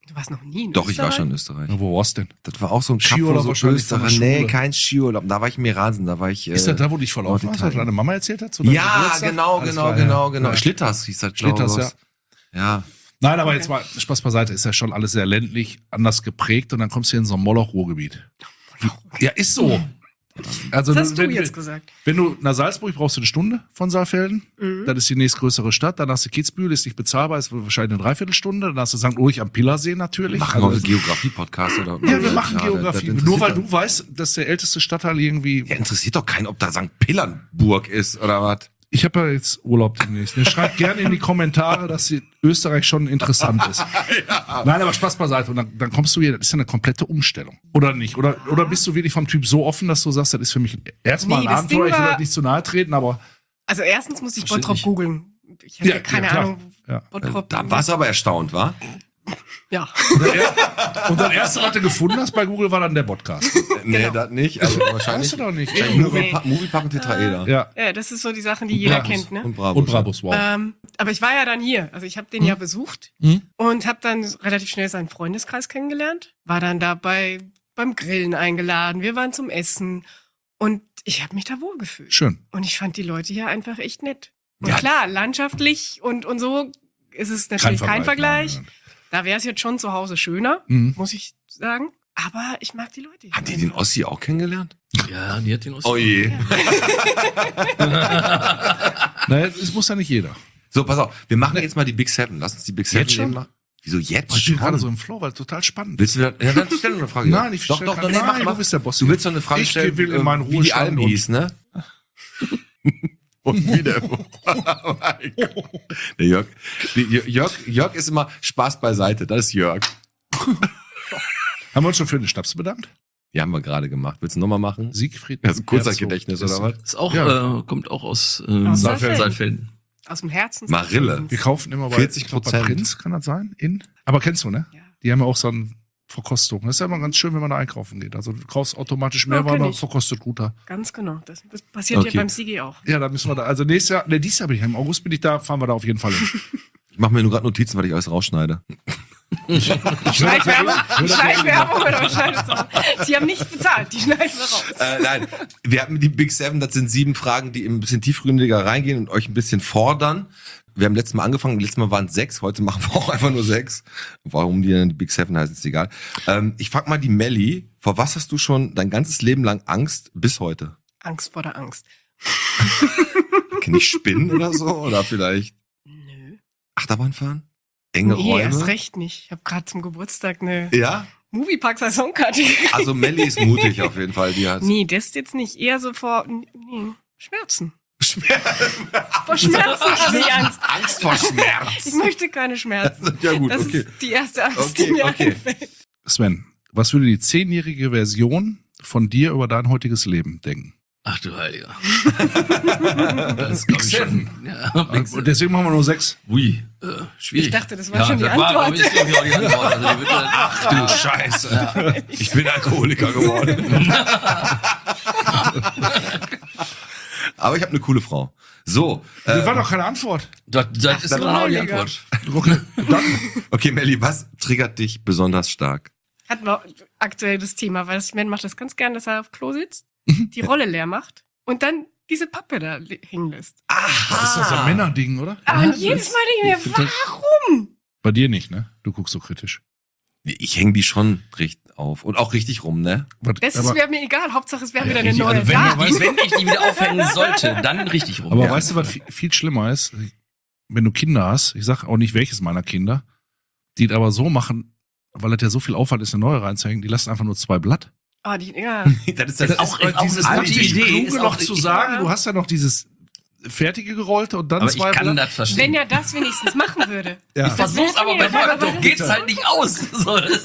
Du warst noch nie in Doch, ich war Österreich? schon in Österreich. Ja, wo war's denn? Das war auch so ein Kaff, Skiurlaub wo so wahrscheinlich von der Österreich. Nee, Schule. kein Skiurlaub. Da war ich in Meransen, da war ich. Ist äh, das da, wo dich verlaufen hast, was Norditalien. deine Mama erzählt hat? zu deinem Ja, Geburtstag? genau, Alles genau, klar, genau, ja. genau. Ja. Schlitters hieß das, Schlitters, glaube ich. Ja. Nein, aber jetzt mal Spaß beiseite, ist ja schon alles sehr ländlich, anders geprägt und dann kommst du hier in so ein Moloch-Ruhrgebiet. Ja, ist so. Also, Das hast du wenn, jetzt gesagt. wenn du nach Salzburg brauchst du eine Stunde von Saalfelden, Mhm. das ist die nächstgrößere Stadt, dann hast du Kitzbühel, ist nicht bezahlbar, ist wahrscheinlich eine Dreiviertelstunde, dann hast du Sankt Ulrich am Pilersee natürlich. Machen Also, wir einen Geografie-Podcast oder? ja, wir machen das- Geografie. das Nur weil interessiert du weißt, dass der älteste Stadtteil irgendwie. doch- Ja, interessiert doch keinen, ob da Sankt Pillernburg ist oder was. Ich habe ja jetzt Urlaub demnächst. Ne? Schreibt gerne in die Kommentare, dass die Österreich schon interessant ist. Nein, aber Spaß beiseite. Und dann, dann kommst du hier, das ist ja eine komplette Umstellung. Oder nicht? Oder, oder bist du wirklich vom Typ so offen, dass du sagst, das ist für mich erstmal Nee, ein das Abenteuer, Ding ich will war- das nicht zu nahe treten, aber Also erstens musste ich Versteht Bottrop nicht. googeln. Ich hatte Ja, ja, keine ja, klar. Ahnung, wo Ja. Bottrop. Da warst du aber erstaunt, wa? Ja. und das erste, was du gefunden hast bei Google, war dann der Podcast. Nee, das nicht. Also wahrscheinlich. Weißt du doch nicht. Wahrscheinlich Movie, Pa- Movie Park und Tetraeder. Ja. Ja, das ist so die Sachen, die jeder Brabus. kennt, ne? Und Bravo. Und Brabus, wow. Ähm, aber ich war ja dann hier. Also ich habe den ja besucht Mhm. und habe dann relativ schnell seinen Freundeskreis kennengelernt. War dann dabei beim Grillen eingeladen. Wir waren zum Essen und ich habe mich da wohlgefühlt. Schön. Und ich fand die Leute hier einfach echt nett. Und Ja. klar, landschaftlich und, und so ist es natürlich kein Vergleich. nein, nein. Da wäre es jetzt schon zu Hause schöner, Mhm. muss ich sagen. Aber ich mag die Leute hier. Hat die den Ossi auch kennengelernt? Ja, die hat den aus. Oh je. Naja, es muss ja nicht jeder. So, pass auf. Wir machen jetzt mal die Big Seven. Lass uns die Big Seven Jetzt schon? nehmen. Machen. Wieso jetzt Ich bin gerade so schon? im Flow, weil es total spannend ist. Willst du wieder, ja, dann stell doch eine Frage. Nein, ich doch, stell doch, keine- doch, nee, mach, nein, mach. du bist der Boss Du hier. willst doch eine Frage Ich stellen, will in äh, meinen wie die Ruhestand Alm und- hieß, ne? Und wieder. Der Jörg, die, Jörg, Jörg ist immer Spaß beiseite. Das ist Jörg. Haben wir uns schon für den Schnaps bedankt? Die haben wir gerade gemacht. Willst du nochmal machen? Siegfried. Das ist ein kurzer Herzog. Gedächtnis, Das oder was? Ist auch, Ja. äh, kommt auch aus, ähm, Aus Saalfelden. Saalfelden. Saalfelden. Aus dem Herzen. Marille. Wir kaufen immer bei vierzig ich glaub, bei Prozent. Prinz, kann das sein? In? Aber kennst du, ne? Ja. Die haben ja auch so eine Verkostung. Das ist ja immer ganz schön, wenn man da einkaufen geht. Also du kaufst automatisch mehr, Ja, weil kenn man ich. verkostet guter. Ganz genau. Das, das passiert Okay. hier beim Sigi auch. Ja, da müssen wir da. Also nächstes Jahr, ne, dieses Jahr bin ich, im August bin ich da, fahren wir da auf jeden Fall hin. Ich mache mir nur gerade Notizen, weil ich alles rausschneide. Schleichwerbung, Schleichwerbung oder was schneidest du raus? Sie haben nicht bezahlt, die schneiden wir raus. Äh, nein, wir haben die Big Seven, das sind sieben Fragen, die ein bisschen tiefgründiger reingehen und euch ein bisschen fordern. Wir haben letztes Mal angefangen, letztes Mal waren es sechs, heute machen wir auch einfach nur sechs. Warum die dann die Big Seven heißen, ist egal. Ähm, ich frag mal die Melli, vor was hast du schon dein ganzes Leben lang Angst bis heute? Angst vor der Angst. Kann ich spinnen oder so? Oder vielleicht Nö. Achterbahn fahren? Enge Nee, Räume? erst recht nicht. Ich habe gerade zum Geburtstag eine Ja? Moviepark-Saisonkarte gekriegt. Also Melli ist mutig auf jeden Fall. Die hat Nee, das ist jetzt nicht eher so vor nee, Schmerzen. Schmerzen. Vor Schmerzen habe ich Angst. Angst vor Ich Schmerz. möchte keine Schmerzen. Ja gut, Das okay. ist die erste Angst, Okay, die mir okay. einfällt. Sven, was würde die zehnjährige Version von dir über dein heutiges Leben denken? Ach du Heiliger. Das ist, glaub ich, schon. Ja, Big Und Seven. deswegen machen wir nur sechs. Ui, äh, schwierig. Ich dachte, das war schon die das Antwort. War, ist, glaub ich, auch die Antwort. Also, die wird, ach Du Scheiße. Ich bin Alkoholiker geworden. Aber ich habe eine coole Frau. So, Das äh, war doch keine Antwort. das, das ist dann genau die Heiliger. Antwort. Okay, dann. okay, Melli, was triggert dich besonders stark? Hatten wir aktuell das Thema, weil das Sven macht das ganz gern, dass er auf Klo sitzt, die Rolle leer macht und dann diese Pappe da li- hängen lässt. Das ist doch so ein Männerding, oder? Ah, und jedes Mal denke ich mir, warum? Bei dir nicht, ne? Du guckst so kritisch. Ich hänge die schon richtig auf. Und auch richtig rum, ne? Was- Das aber wäre mir egal, Hauptsache es wäre wieder eine Richtig, neue also wenn, da. die, wenn ich die wieder aufhängen sollte, dann richtig rum. aber Ja. weißt du, was viel, viel schlimmer ist? Wenn du Kinder hast, ich sag auch nicht welches meiner Kinder, die es aber so machen, weil das ja so viel Aufwand ist, eine neue reinzuhängen, die lassen einfach nur zwei Blatt. Ah, die, ja. Das ist Das ist auch- ist auch dieses eine gute taktisch Idee, Kluge ist noch auch- zu ich- sagen, ja. du hast ja noch dieses fertige gerollte und dann Aber ich zwei kann Blatt. das verstehen. Wenn er das wenigstens machen würde. Ja. Ich versuch's, aber bei Ja, Jörg aber- geht's halt nicht aus. So, das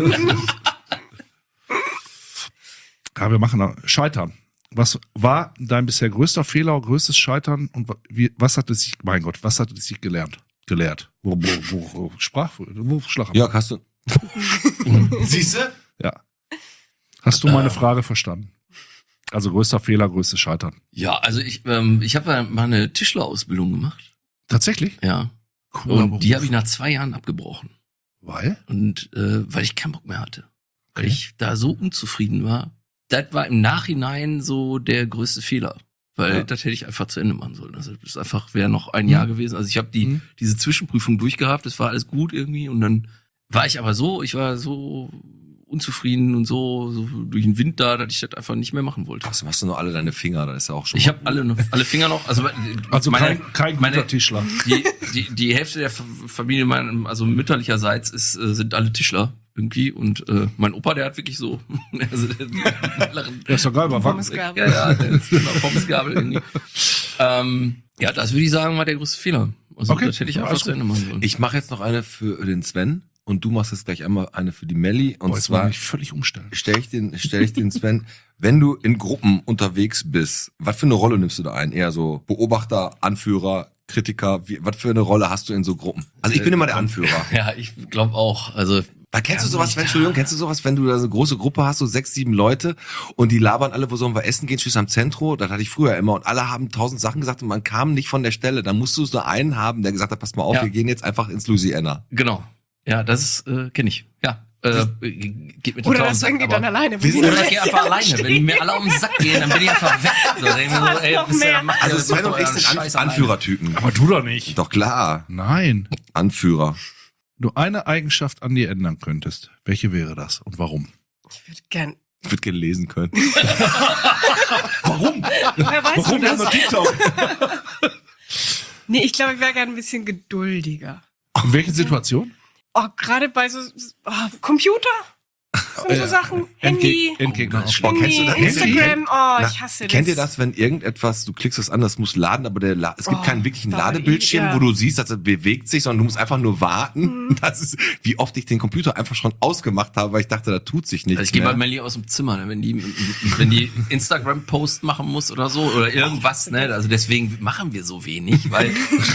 Ja, wir machen da. Scheitern. Was war dein bisher größter Fehler, größtes Scheitern und wa- wie, was hat es sich, mein Gott, was hat es sich gelernt? Gelehrt. Wo, wo, wo, wo, Sprach, wo, Schlag. Jörg, hast du... Siehst du? Ja. Hast du meine Frage verstanden? Also größter Fehler, größtes Scheitern. ja, also ich, ähm, ich habe mal eine Tischlerausbildung gemacht. Tatsächlich? Ja. Cooler Und die Beruf. habe ich nach zwei Jahren abgebrochen. Weil? Und äh, weil ich keinen Bock mehr hatte. Weil Okay. ich da so unzufrieden war. Das war im Nachhinein so der größte Fehler. Weil Ja. das hätte ich einfach zu Ende machen sollen. Also das ist einfach, wäre noch ein Jahr gewesen. Also ich habe die Mhm. diese Zwischenprüfung durchgehabt, das war alles gut irgendwie. Und dann war ich aber so, ich war so unzufrieden und so, so durch den Wind da, dass ich das einfach nicht mehr machen wollte. Was machst du nur alle deine Finger? Das ist ja auch schon. Ich habe alle noch, alle Finger noch, also, Also meine, kein, kein meine, guter Tischler. die, die, die Hälfte der F- Familie, mein, also mütterlicherseits, ist, äh, sind alle Tischler irgendwie. Und äh, mein Opa, der hat wirklich so also, der, Das ist doch geil, aber wann? Pommesgabel. ja, ja, der ist genau Pommesgabel irgendwie. Ähm, ja, das würde ich sagen, war der größte Fehler. Also Okay, das hätte ich einfach alles zu Ende machen sollen. Ich mache jetzt noch eine für den Sven und du machst jetzt gleich einmal eine für die Melli. Und Boah, jetzt muss zwar ich völlig umstellen. stelle ich den, stell ich den Sven, wenn du in Gruppen unterwegs bist, was für eine Rolle nimmst du da ein? Eher so Beobachter, Anführer, Kritiker, wie, was für eine Rolle hast du in so Gruppen? Also ich bin immer der Anführer. Ja, ich glaube auch. Also Weil kennst du Ja, sowas, nicht. wenn, Entschuldigung, kennst du sowas, wenn du da so eine große Gruppe hast, so sechs, sieben Leute und die labern alle, wo sollen wir essen gehen, schließlich am Zentrum, das hatte ich früher immer und alle haben tausend Sachen gesagt und man kam nicht von der Stelle, dann musst du so einen haben, der gesagt hat, pass mal auf, Ja. wir gehen jetzt einfach ins Louisiana. genau. Ja, das äh, kenne ich. Ja. Äh, geht mir Oder total das um den irgendwie Sack, dann aber- alleine. Wir sind- Oder ich gehe einfach alleine. Wenn die mir alle um den Sack gehen, dann bin ich einfach weg. So, dann denk ich mir so, ey, noch wisst ihr, mehr. dann macht ihr- Also macht Sven doch und ich euren sind An Scheiß alleine. Anführertypen. Aber du doch nicht. Doch klar, Nein. Anführer. Du eine Eigenschaft an dir ändern könntest. Welche wäre das und warum? Ich würde gern. Ich würde gerne lesen können. Warum? Woher weißt Warum du haben wir das? TikTok? Nee, ich glaube, ich wäre gern ein bisschen geduldiger. In welchen Situationen? Oh, gerade bei so oh, Computer? So, so Sachen. Handy. Entgeg Entgegner. Oh, Boah, kennst du Handy, das? Instagram. Oh, Na, ich hasse das. Kennt ihr das, wenn irgendetwas, du klickst was an, das muss laden, aber der La es gibt Oh, keinen wirklichen da- Ladebildschirm, ja. wo du siehst, dass er bewegt sich, sondern du musst einfach nur warten. Das ist, wie oft ich den Computer einfach schon ausgemacht habe, weil ich dachte, da tut sich nichts Also ich gehe bei mehr. Melli aus dem Zimmer, ne, wenn die, wenn die Instagram-Post machen muss oder so oder irgendwas, ne? Also deswegen machen wir so wenig, weil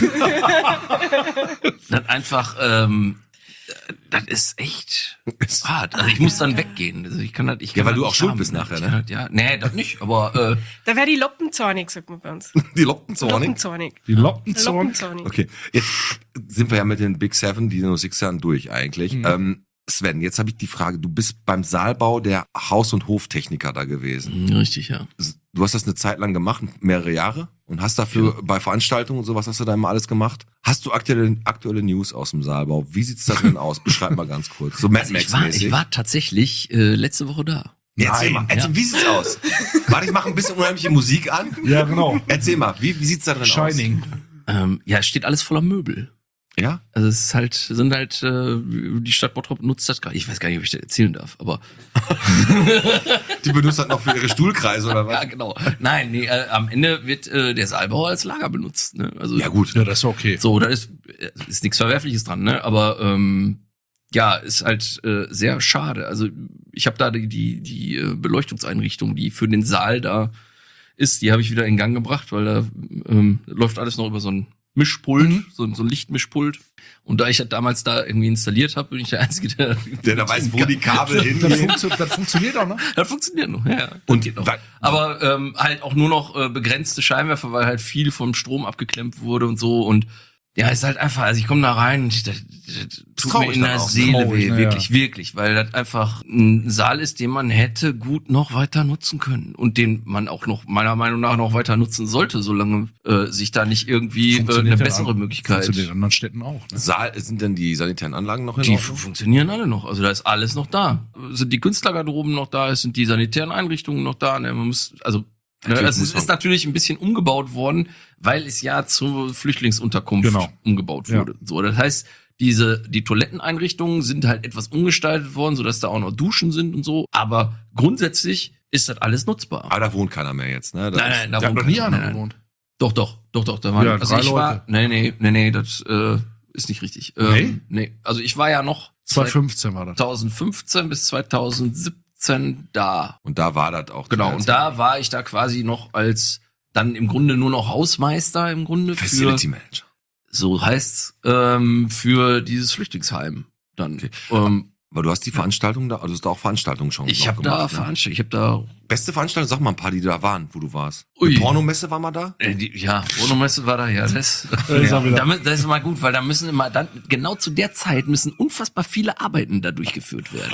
das einfach, ähm, das ist echt hart. Also ich muss dann weggehen. Also ich kann das, ich Ja, kann weil das du nicht auch schuld haben. bist nachher, Ich ne? kann das, ja, nee, das nicht, aber äh, Da wäre die Loppenzornig, sagt man bei uns. Die Loppenzornig. Loppenzornig. Die Loppenzorn. Loppenzornig. Okay, jetzt sind wir ja mit den Big Seven, die No Sixern durch eigentlich. Mhm. Ähm, Sven, jetzt habe ich die Frage, du bist beim Saalbau der Haus- und Hoftechniker da gewesen. richtig, ja. Du hast das eine Zeit lang gemacht, mehrere Jahre, und hast dafür bei Veranstaltungen und sowas hast du da immer alles gemacht. Hast du aktuelle, aktuelle News aus dem Saalbau? Wie sieht's da drin aus? Beschreib mal ganz kurz. So Mad Also ich, war, Max-mäßig. ich war tatsächlich äh, letzte Woche da. Erzähl Nein, mal, erzähl, ja. wie sieht's aus? Warte, ich mache ein bisschen unheimliche Musik an. Ja, genau. Erzähl mal, wie, wie sieht's da drin Shining. Ähm, ja, es steht alles voller Möbel. aus? Ja? Also es ist halt, sind halt, äh, die Stadt Bottrop nutzt das gerade. Ich weiß gar nicht, ob ich das erzählen darf, aber Die benutzt das noch für ihre Stuhlkreise oder was? ja, genau. Nein, nee, äh, am Ende wird äh, der Saalbau als Lager benutzt. Ne? Also Ja gut. Ja, das ist okay. so, da ist, ist nichts Verwerfliches dran, ne? Aber ähm, ja, ist halt äh, sehr schade. Also ich habe da die die, die äh, Beleuchtungseinrichtung, die für den Saal da ist, die habe ich wieder in Gang gebracht, weil da ähm, läuft alles noch über so ein Mischpult, Mhm. so, so ein Lichtmischpult. Und da ich das damals da irgendwie installiert habe, bin ich der Einzige, der Der da weiß, wo die Kabel Das, hingehen. funktio das funktioniert auch noch. Das funktioniert noch, ja. ja. Und geht noch. wa- Aber ähm, halt auch nur noch äh, begrenzte Scheinwerfer, weil halt viel vom Strom abgeklemmt wurde und so. Und ja, ist halt einfach, also ich komme da rein und ich, das, das tut traurig mir in dann der auch, ne? Seele Traurig, weh, ne, wirklich, ja. wirklich, weil das einfach ein Saal ist, den man hätte gut noch weiter nutzen können und den man auch noch meiner Meinung nach noch weiter nutzen sollte, solange äh, sich da nicht irgendwie äh, Funktioniert eine ja bessere an- Möglichkeit. Funktioniert in anderen Städten auch. Ne? Saal, sind denn die sanitären Anlagen noch in Die Ordnung? funktionieren alle noch. Also da ist alles noch da. Sind die Künstlergarderoben noch da? Sind die sanitären Einrichtungen noch da? Ne, man muss, also, ne, Natürlich also es muss man- ist natürlich ein bisschen umgebaut worden, weil es ja zur Flüchtlingsunterkunft Genau. umgebaut Ja. wurde. So, das heißt, diese, die Toiletteneinrichtungen sind halt etwas umgestaltet worden, sodass da auch noch Duschen sind und so. Aber grundsätzlich ist das alles nutzbar. Aber da wohnt keiner mehr jetzt, ne? Da Nein, ist- nein, da Da hat wohnt noch nie keiner. einer Nein, nein. gewohnt. Doch, doch, doch, doch. Da waren, Ja, also drei ich war, Leute. nee, nee, nee, nee, das äh, ist nicht richtig. Ähm, nee, also ich war ja noch zwanzig fünfzehn war das. zweitausendfünfzehn bis zweitausendsiebzehn da. Und da war das auch. Genau, die und ganze da war ich da quasi noch als dann im Grunde nur noch Hausmeister im Grunde für, Facility Manager. so heißt's, ähm, für dieses Flüchtlingsheim dann. Ähm, Aber du hast die Veranstaltung da, also du hast da auch Veranstaltungen schon ich noch habe da gemacht, ne? veranstaltet, ich habe da beste Veranstaltung, sag mal ein paar, die da waren, wo du warst. Ui. Die Pornomesse war mal da? Äh, die, ja, Pornomesse war da, ja. Das, ist auch wieder- da, mü- das ist mal gut, weil da müssen immer, dann, genau zu der Zeit müssen unfassbar viele Arbeiten da durchgeführt werden.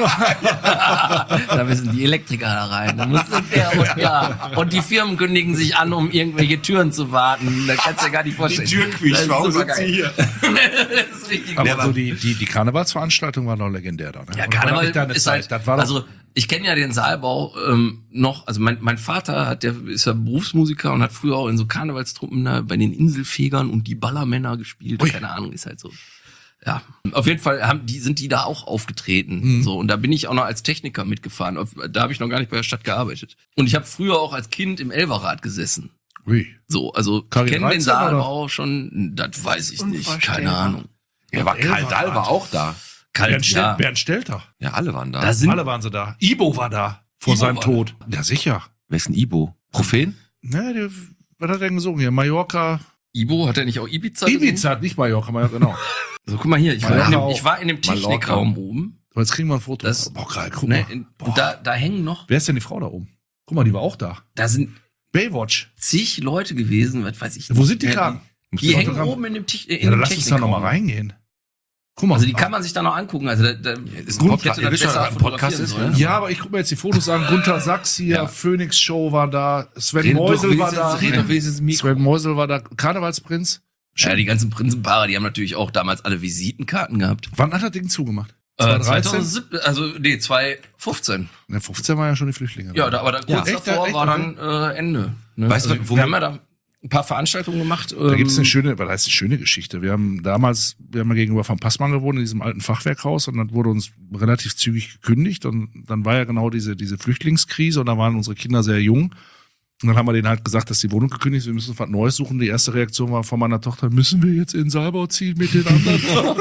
Da müssen die Elektriker da rein. Da muss der und, ja. Und die Firmen kündigen sich an, um irgendwelche Türen zu warten. Da kannst du dir gar nicht vorstellen. Die Tür quietscht, Das ist warum super sind sie geil. hier? Das ist richtig Aber gut. so die, die, die Karnevalsveranstaltung war doch legendär da. Ne? Ja, Und war Karneval nicht deine ist Zeit. halt, Das war doch, also ich kenne ja den Saalbau ähm, noch, also mein, mein Vater hat, der ist ja Berufsmusiker und hat früher auch in so Karnevalstruppen da bei den Inselfegern und die Ballermänner gespielt, Ui. keine Ahnung, ist halt so. Ja, auf jeden Fall haben die sind die da auch aufgetreten, Mhm. so, und da bin ich auch noch als Techniker mitgefahren. Auf- Da habe ich noch gar nicht bei der Stadt gearbeitet. Und ich habe früher auch als Kind im Elverrad gesessen. ui. So, also ich Karin kenne den Reitzler, oder? Saalbau schon, das weiß ich nicht, keine Unvorstellbar. Ahnung. Ja, aber Karl Elverrad. Dahl war auch da. Kalt, Bernd, Stel ja. Bernd Stelter. Ja, alle waren da. Da sind Alle waren sie da. Ibo war da. Vor Ibo seinem war Tod. Ja, sicher. Wer ist denn Ibo? Prophen? Ne, der, was hat er denn gesungen hier? Mallorca. Ibo, hat er nicht auch Ibiza gesungen? Ibiza, nicht Mallorca, Mallorca, genau. So, guck mal hier, ich war, Mallorca in dem, auch. ich war in dem Mallorca. Technikraum oben. So, jetzt kriegen wir ein Foto. Das- Boah, geil, guck Ne, mal. in, Boah. und da, da hängen noch, Wer ist denn die Frau da oben? Guck mal, die war auch da. da sind Baywatch. zig Leute gewesen, was weiß ich. Wo sind die Ja, gerade? Die, die hängen oben in dem, Tech, äh, in Ja, dann dem lass uns da nochmal Technikraum. reingehen. Guck mal. Also die kann man sich da noch angucken. Also da, da ist ein Podcast- ihr wisst schon, besser dass ein Podcast fotografieren ist, sollen. ne? Ja, aber ich gucke mir jetzt die Fotos an. Gunther Sachs hier, Ja. Phoenix Show war da, Sven Red doch Meusel war wenigstens- da. red doch wenigstens ins Mikro. Sven Meusel war da, Karnevalsprinz. Ja, die ganzen Prinzenpaare, die haben natürlich auch damals alle Visitenkarten gehabt. Wann hat das Ding zugemacht? Äh, zweitausenddreizehn? zweitausendsiebzehn, also nee, zweitausendfünfzehn. Ne, fünfzehn war ja schon die Flüchtlinge. Ja, da, aber da kurz Ja. Echt, davor echt, war okay. dann äh, Ende. Ne? Weißt du, also, wo- wir haben ja da ein paar Veranstaltungen gemacht. Da gibt's eine ähm, schöne, was heißt eine schöne Geschichte. Wir haben damals, wir haben ja gegenüber vom Passmann gewohnt, in diesem alten Fachwerkhaus, und dann wurde uns relativ zügig gekündigt, und dann war ja genau diese, diese Flüchtlingskrise, und da waren unsere Kinder sehr jung. Und dann haben wir denen halt gesagt, dass die Wohnung gekündigt ist, wir müssen uns was Neues suchen. Die erste Reaktion war von meiner Tochter, müssen wir jetzt in den Saalbau ziehen mit den anderen?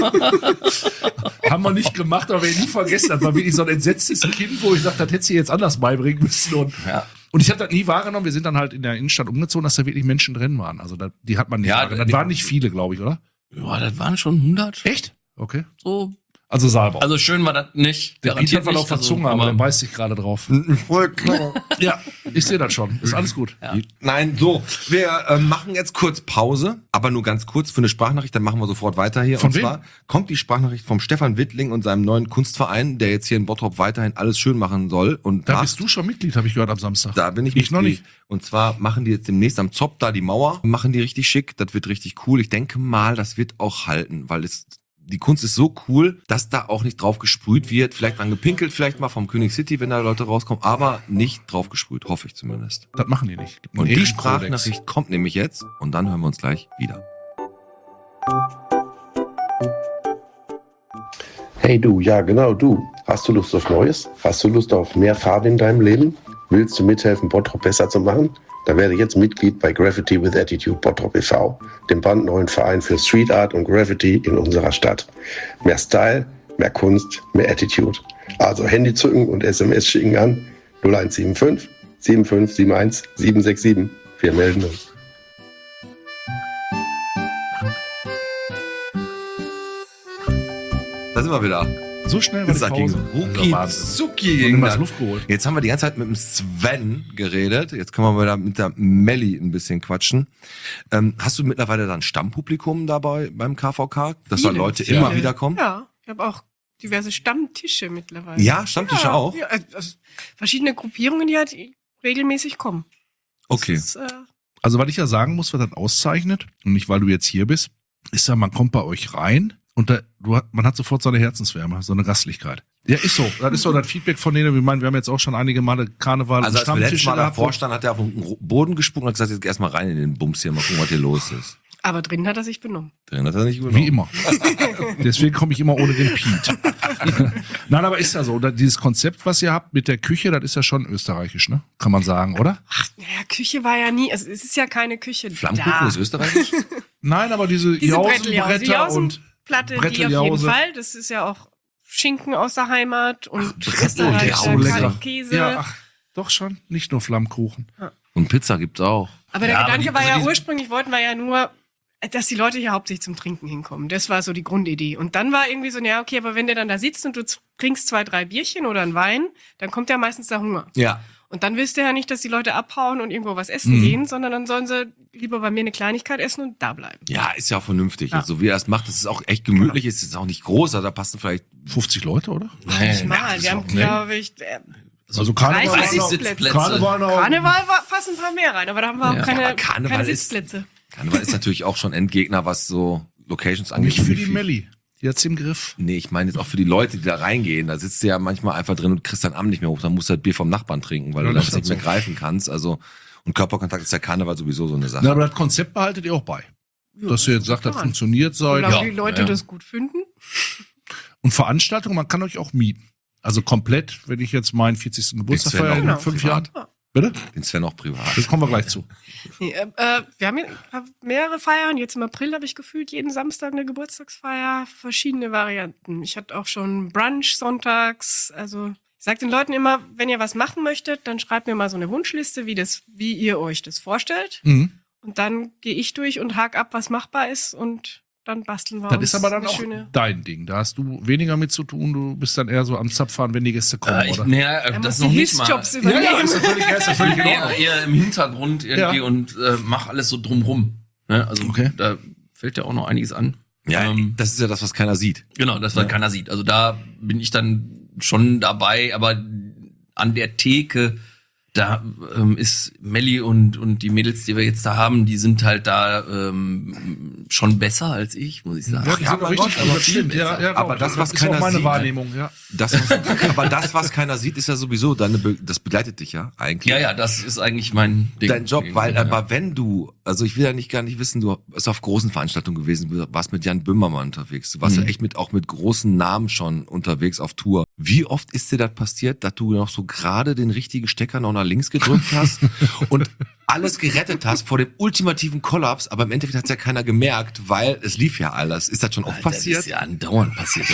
Haben wir nicht gemacht, aber werde ich nie vergessen. Das war wirklich so ein entsetztes Kind, wo ich sagte, das hätte sie jetzt anders beibringen müssen. Und, Ja. und ich habe das nie wahrgenommen. Wir sind dann halt in der Innenstadt umgezogen, dass da wirklich Menschen drin waren. Also da, die hat man nicht Ja, wahrgenommen. die- Das waren nicht viele, glaube ich, oder? Ja, das waren schon hundert. Echt? Okay. So. Also Saalbau. Also schön war das nicht. der Piet hat mal nicht, auf der also, Zunge, aber aber- der beißt sich gerade drauf. Voll klar. Ja, ich sehe das schon. Ist alles gut. Ja. Nein, so. Wir äh, machen jetzt kurz Pause, aber nur ganz kurz für eine Sprachnachricht, dann machen wir sofort weiter hier. Von und wem? zwar kommt die Sprachnachricht vom Stefan Wittling und seinem neuen Kunstverein, der jetzt hier in Bottrop weiterhin alles schön machen soll. Und Da macht. bist du schon Mitglied, habe ich gehört, am Samstag. Da bin ich Ich noch Mitglied. nicht. Und zwar machen die jetzt demnächst am Zopp da die Mauer, machen die richtig schick. Das wird richtig cool. Ich denke mal, das wird auch halten, weil es die Kunst ist so cool, dass da auch nicht drauf gesprüht wird. Vielleicht dran gepinkelt, vielleicht mal vom König City, wenn da Leute rauskommen, aber nicht drauf gesprüht, hoffe ich zumindest. Das machen die nicht. Gibt Und einen die Ehrenkodex. Sprachnachricht kommt nämlich jetzt und dann hören wir uns gleich wieder. Hey du, ja genau du. Hast du Lust auf Neues? Hast du Lust auf mehr Farbe in deinem Leben? Willst du mithelfen, Bottrop besser zu machen? Dann werde jetzt Mitglied bei Graffiti with Attitude Bottrop e V, dem brandneuen Verein für Street Art und Graffiti in unserer Stadt. Mehr Style, mehr Kunst, mehr Attitude. Also Handy zücken und S M S schicken an null eins sieben fünf, sieben fünf sieben eins, sieben sechs sieben. Wir melden uns. Da sind wir wieder. So schnell war die Das ging Pause. rucki Also Wahnsinn. zucki. Und ging immer das. das Luft geholt. Jetzt haben wir die ganze Zeit mit dem Sven geredet. Jetzt können wir wieder mit der Melli ein bisschen quatschen. Ähm, hast du mittlerweile dann Stammpublikum dabei beim K V K? Dass da Viele, Leute viele. immer wieder kommen? Ja, ich habe auch diverse Stammtische mittlerweile. Ja, Stammtische ja, auch? Ja, also verschiedene Gruppierungen, die halt regelmäßig kommen. Okay. Das ist, äh, Also, was ich ja sagen muss, was das auszeichnet, und nicht, weil du jetzt hier bist, ist ja, man kommt bei euch rein und da, du hat, man hat sofort so eine Herzenswärme, so eine Gastlichkeit. Ja, ist so. Das ist so das Feedback von denen. Wir meinen, wir haben jetzt auch schon einige Male Karneval Also und als wir letztes Stammtische Mal gehabt. davor standen, hat er auf den Boden gesprungen und hat gesagt, jetzt erstmal rein in den Bums hier, mal gucken, was hier los ist. aber drin hat er sich benommen. Drin hat er nicht Wie immer. Deswegen komme ich immer ohne den Piet. Nein, aber ist ja so. Da- Dieses Konzept, was ihr habt mit der Küche, das ist ja schon österreichisch, ne? Kann man sagen, oder? Ach, naja, Küche war ja nie, also es ist ja keine Küche Flammkuchen da. ist österreichisch? Nein, aber diese, Diese Jausenbretter Bretteljause, und Platte, die auf jeden Bretteljause. Fall, das ist ja auch Schinken aus der Heimat und Bretteljause, Österreicher so lecker. Käse. Ja, ach, doch schon. Nicht nur Flammkuchen. Und Pizza gibt's auch. Aber der Ja, aber Gedanke die- war also ja diese- ursprünglich, wollten wir ja nur, dass die Leute hier hauptsächlich zum Trinken hinkommen. Das war so die Grundidee. Und dann war irgendwie so, ja, okay, aber wenn der dann da sitzt und du trinkst zwei, drei Bierchen oder einen Wein, dann kommt ja meistens der Hunger. Ja. Und dann wisst ihr ja nicht, dass die Leute abhauen und irgendwo was essen Mhm. gehen, sondern dann sollen sie lieber bei mir eine Kleinigkeit essen und da bleiben. Ja, ist ja auch vernünftig. Ja. So wie er es macht, das ist auch echt gemütlich, es ist auch nicht groß, also da passen vielleicht fünfzig Leute, oder? Nicht mal, wir haben, glaube ich, äh, Also Karneval, dreißig noch- Sitzplätze. Karneval noch. Karneval war, passen ein paar mehr rein, aber da haben wir auch Ja. keine, Aber Karneval keine ist- Sitzplätze. Karneval ist natürlich auch schon Endgegner, was so Locations angeht. Nicht für Wie die viel- Melli. Die hat's im Griff. Nee, ich meine jetzt auch für die Leute, die da reingehen. Da sitzt du ja manchmal einfach drin und kriegst deinen Arm nicht mehr hoch. Dann musst du halt Bier vom Nachbarn trinken, weil Ja, du das das ist nicht mehr so. greifen kannst. Also, und Körperkontakt ist ja Karneval sowieso so eine Sache. Na, aber das Konzept behaltet ihr auch bei. Dass ihr jetzt sagt, das kann man. funktioniert seit. Solange Ja, die Leute ja. das gut finden. Und Veranstaltungen, man kann euch auch mieten. Also komplett, wenn ich jetzt meinen vierzigsten Geburtstag Sven feiere in auch fünf privat. Jahren. Bitte? Den Sven auch privat. Das kommen wir gleich zu. Nee, äh, äh, wir haben ja hab mehrere Feiern. Jetzt im April habe ich gefühlt jeden Samstag eine Geburtstagsfeier. Verschiedene Varianten. Ich hatte auch schon Brunch sonntags. Also ich sage den Leuten immer, wenn ihr was machen möchtet, dann schreibt mir mal so eine Wunschliste, wie, das, wie ihr euch das vorstellt. Mhm. Und dann gehe ich durch und hake ab, was machbar ist. Und dann basteln wir Das uns ist aber dann eine auch schöne... dein Ding. Da hast du weniger mit zu tun. Du bist dann eher so am Zapfahren, wenn die Gäste kommen, Äh, ich, oder? naja, Er das muss noch die nicht mal. Hilfsjobs Ja, übernehmen. ja, ist ja völlig, ist ja völlig in Ordnung. eher, eher im Hintergrund irgendwie Ja. und äh, mach alles so drumrum. Ne? Also Okay. da fällt ja auch noch einiges an. Ja, Ähm, das ist ja das, was keiner sieht. Genau, das was Ja. keiner sieht. Also da bin ich dann schon dabei, aber an der Theke, da ähm, ist Melli und und die Mädels, die wir jetzt da haben, die sind halt da ähm, schon besser als ich, muss ich sagen. Ja, die sind aber auch richtig Gott, gut, aber das stimmt. viel Ja, ja, Aber doch, das, was ist keiner auch meine sieht- Wahrnehmung, ja. Das, was, aber das, was keiner sieht, ist ja sowieso, deine Be das begleitet dich ja eigentlich. Ja, ja, das ist eigentlich mein Ding. Dein Job, weil, Ja. aber wenn du, also ich will ja nicht gar nicht wissen, du bist auf großen Veranstaltungen gewesen, du warst mit Jan Böhmermann unterwegs, du warst Mhm. ja echt mit, auch mit großen Namen schon unterwegs auf Tour. Wie oft ist dir das passiert, dass du noch so gerade den richtigen Stecker noch nach links gedrückt hast und alles gerettet hast vor dem ultimativen Kollaps, aber im Endeffekt hat es ja keiner gemerkt, weil es lief ja alles. Ist das schon oft Alter, passiert? Das ist ja andauernd passiert.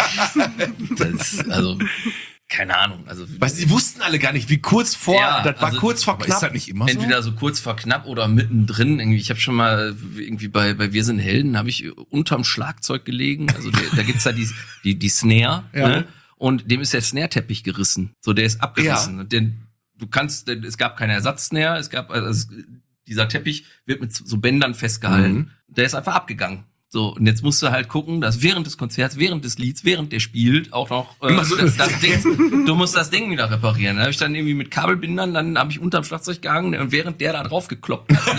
das, also, keine Ahnung. Also, Weißt du, die wussten alle gar nicht, wie kurz vor, Ja, das war also- kurz vor Aber knapp. ist das nicht immer so? entweder so kurz vor knapp oder mittendrin. Irgendwie, ich habe schon mal irgendwie bei bei Wir sind Helden habe ich unterm Schlagzeug gelegen. Also der, da gibt's da die die die Snare, Ja. ne? Und dem ist der Snare-Teppich gerissen. So, der ist abgerissen. Und den, du kannst, denn es gab keine Ersatz-Snare, es gab also es, dieser Teppich wird mit so Bändern festgehalten. Mhm. Der ist einfach abgegangen. So, und jetzt musst du halt gucken, dass während des Konzerts, während des Lieds, während der spielt, auch noch äh, Immer so- das, das Ding, du musst das Ding wieder reparieren. Da habe ich dann irgendwie mit Kabelbindern, dann habe ich unterm Schlagzeug gehangen und während der da drauf gekloppt hat,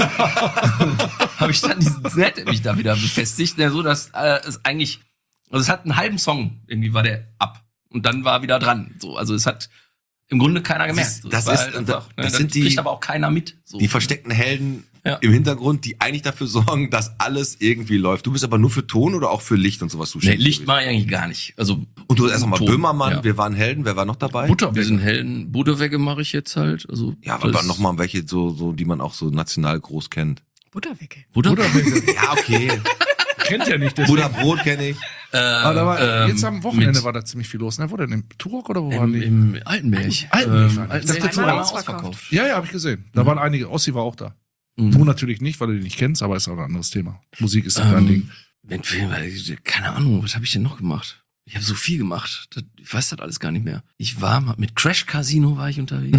habe ich dann diesen Snare-Teppich da wieder befestigt, der so, dass äh, es eigentlich, also es hat einen halben Song, irgendwie war der ab und dann war er wieder dran. So, also es hat im Grunde keiner gemerkt. Siehst, So, das es war ist- halt einfach, das ne, sind die- kriegt aber auch keiner mit. So. Die versteckten Helden Ja. im Hintergrund, die eigentlich dafür sorgen, dass alles irgendwie läuft. Du bist aber nur für Ton oder auch für Licht und sowas Nee, zuständig? Licht mache ich eigentlich gar nicht. Also Und du hast erst mal Ton, Böhmermann, ja. wir waren Helden, wer war noch dabei? Wir Butterwege. sind Helden. Budewegge mache ich jetzt halt. Also Ja, aber das- noch mal welche, so, so, die man auch so national groß kennt. Butterwecke. Butterwege. Ja, okay. Kennt ja nicht. deswegen. Butterbrot kenne ich. Äh, Aber da war, ähm, jetzt am Wochenende mit- war da ziemlich viel los. Ne? Wo denn? Im Turok oder wo waren im, die? im Altenberg. Altenberg Ähm, war das. Altenberg Ich dachte, war zweimal mal ausverkauft. ausverkauft. Ja, ja, habe ich gesehen. Da waren einige. Ossi war auch da. Mhm. Du natürlich nicht, weil du die nicht kennst, aber ist auch ein anderes Thema. Musik ist ja dein Ähm, Ding. mit wem, weil- keine Ahnung, was habe ich denn noch gemacht? Ich habe so viel gemacht. Das, ich weiß das alles gar nicht mehr. Ich war mal mit Crash Casino war ich unterwegs.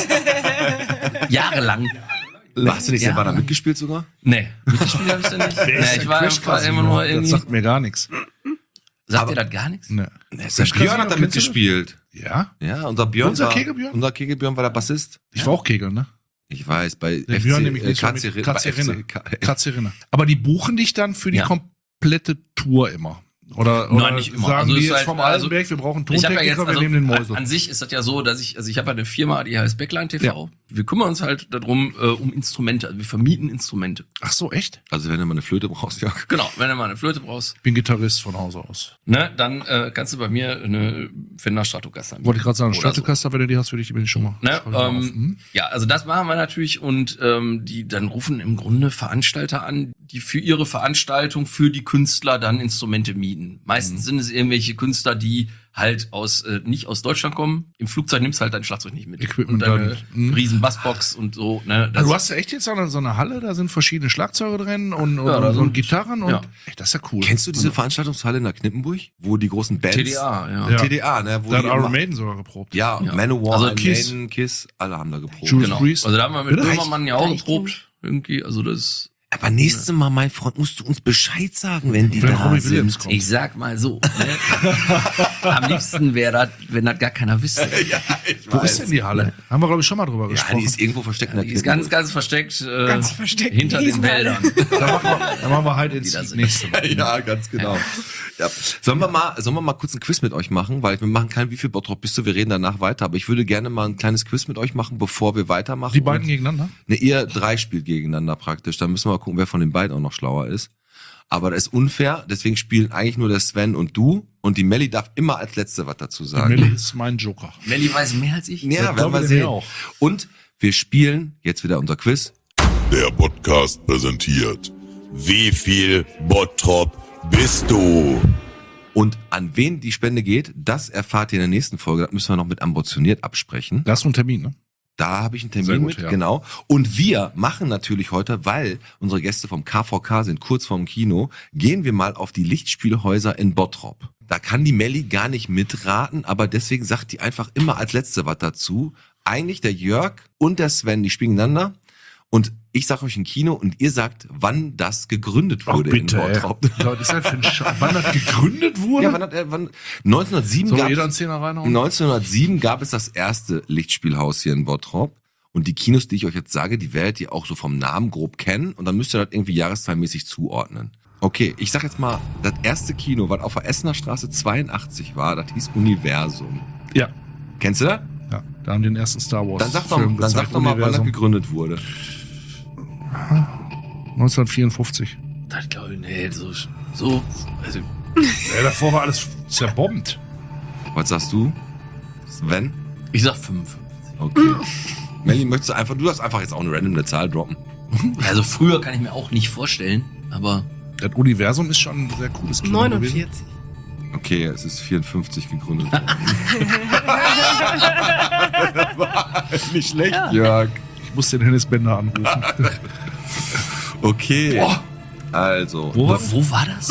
Jahrelang. Hast du nicht Ja. selber da mitgespielt sogar? Nee, mitgespielt habe ich da nicht. Nee, ich war einfach immer nur Das irgendwie. sagt mir gar nichts. Sagt ihr das gar nichts? Ne. Der Crash Björn Casino, hat da kennst du das? mitgespielt. Ja? Ja, unser Björn Unser war, Kegelbjörn? unser Kegelbjörn war der Bassist. Ich war auch Kegeln, ne? Ich weiß, bei Der F C, Björn nämlich äh, nicht so K C mit bei K C F C Rinne. K- Katze Rinne. Aber die buchen dich dann für die Ja. komplette Tour immer. Oder, oder Nein, nicht immer. sagen Also die ist jetzt halt- vom also- Altenberg, wir brauchen Ich habe ja Tontechniker, jetzt, wir also, nehmen den an, Mäusel. an sich ist das ja so, dass ich, also ich habe ja eine Firma, die heißt Backline T V. Wir kümmern uns halt darum, äh, um Instrumente. Also wir vermieten Instrumente. Ach so, echt? Also wenn du mal eine Flöte brauchst, ja. Genau, wenn du mal eine Flöte brauchst, Ich bin Gitarrist von Hause aus. ne, dann äh, kannst du bei mir eine Fender Stratocaster Wollte ich gerade sagen, Oder Stratocaster, wenn du die hast, würde ich die bin ich schon mal. Ne, Schreib ich mal auf. ähm, Hm? Ja, also das machen wir natürlich und ähm, die dann rufen im Grunde Veranstalter an, die für ihre Veranstaltung für die Künstler dann Instrumente mieten. anbieten. Meistens sind es irgendwelche Künstler, die halt aus äh, nicht aus Deutschland kommen. Im Flugzeug nimmst du halt dein Schlagzeug nicht mit. Equipment und deine dann, hm. riesen Bassbox und so. Ne? Das Du hast ja echt jetzt so eine, so eine Halle, da sind verschiedene Schlagzeuge drin und, und, Ja, da und, sind- und Gitarren und ja. Ey, das ist ja cool. Kennst du diese Veranstaltungshalle in der Knippenburg, wo die großen Bands... T D A, ja. Ja. T D A, ne? Wo Da hat die Iron immer- Maiden sogar geprobt. Ja, Ja. Manowar, Also Iron Kiss. Maiden, Kiss, alle haben da geprobt. Judas Genau. Priest. Also da haben wir mit Bitte? Böhmermann ja auch Reicht- geprobt. Irgendwie, also das... Aber nächstes Mal, mein Freund, musst du uns Bescheid sagen, wenn die Wenn da Robbie sind. Williams kommt. Ich sag mal so, ne? Am liebsten wäre das, wenn das gar keiner wüsste. Ja, ich Wo ist denn die Halle? Haben wir, glaube ich, schon mal drüber Ja, gesprochen. die ist irgendwo versteckt in der Die ist ganz, Knippenburg. ganz versteckt, äh, Ganz versteckt. hinter den Riesenhalle. Wäldern. da, machen wir, da machen wir halt ins da sind. nächste Mal. Ja, ganz genau. Ja. Sollen wir mal, sollen wir mal kurz ein Quiz mit euch machen? Weil wir machen kein, wie viel Bottrop bist du? Wir reden danach weiter. Aber ich würde gerne mal ein kleines Quiz mit euch machen, bevor wir weitermachen. Die beiden Und- gegeneinander? Ne, ihr drei spielt gegeneinander praktisch. Dann müssen wir mal gucken, wer von den beiden auch noch schlauer ist. Aber das ist unfair, deswegen spielen eigentlich nur der Sven und du. Und die Melli darf immer als Letzte was dazu sagen. Melli ist mein Joker. Melli weiß mehr als ich. Ja, Das werden glauben wir wir sehen. mir auch. Und wir spielen jetzt wieder unser Quiz. Der Podcast präsentiert. Wie viel Bottrop bist du? Und an wen die Spende geht, das erfahrt ihr in der nächsten Folge. Das müssen wir noch mit ambitioniert absprechen. Da hast du einen Termin, ne? Da habe ich einen Sehr Termin gut, mit, ja. genau. Und wir machen natürlich heute, weil unsere Gäste vom K V K sind, kurz vorm Kino, gehen wir mal auf die Lichtspielhäuser in Bottrop. Da kann die Melli gar nicht mitraten, aber deswegen sagt die einfach immer als Letzte was dazu. Eigentlich der Jörg und der Sven, die spielen gegeneinander. Und ich sag euch ein Kino und ihr sagt, wann das gegründet wurde in Bottrop. ey. Was ist das für ein Sch- Wann das gegründet wurde? Ja, wann hat er, wann, neunzehnhundertsieben Soll gab jeder einen es, Zehner reinhauen? neunzehnhundertsieben gab es das erste Lichtspielhaus hier in Bottrop. Und die Kinos, die ich euch jetzt sage, die werdet ihr auch so vom Namen grob kennen. Und dann müsst ihr das irgendwie jahreszahlmäßig zuordnen. Okay, ich sag jetzt mal, das erste Kino, was auf der Essener Straße zweiundachtzig war, das hieß Universum. Ja. Kennst du das? Ja, da haben die den ersten Star Wars Dann sag doch, Film dann sag gezeigt, doch mal, wann das Universum. gegründet wurde. neunzehnhundertvierundfünfzig. Das glaube ich, nee, so, so, also, Ja, davor war alles zerbombt. Was sagst du? Sven? ich sag fünfundfünfzig. Okay. Melly, möchtest du einfach, du darfst einfach jetzt auch eine random eine Zahl droppen. Also früher kann ich mir auch nicht vorstellen, aber Das Universum ist schon ein sehr cooles Kino gewesen. neunundvierzig. Okay, es ist vierundfünfzig gegründet worden. Das war nicht schlecht, Jörg. Ich muss den Hennis Bender anrufen. Okay. Also, Wo war wo, wo war das?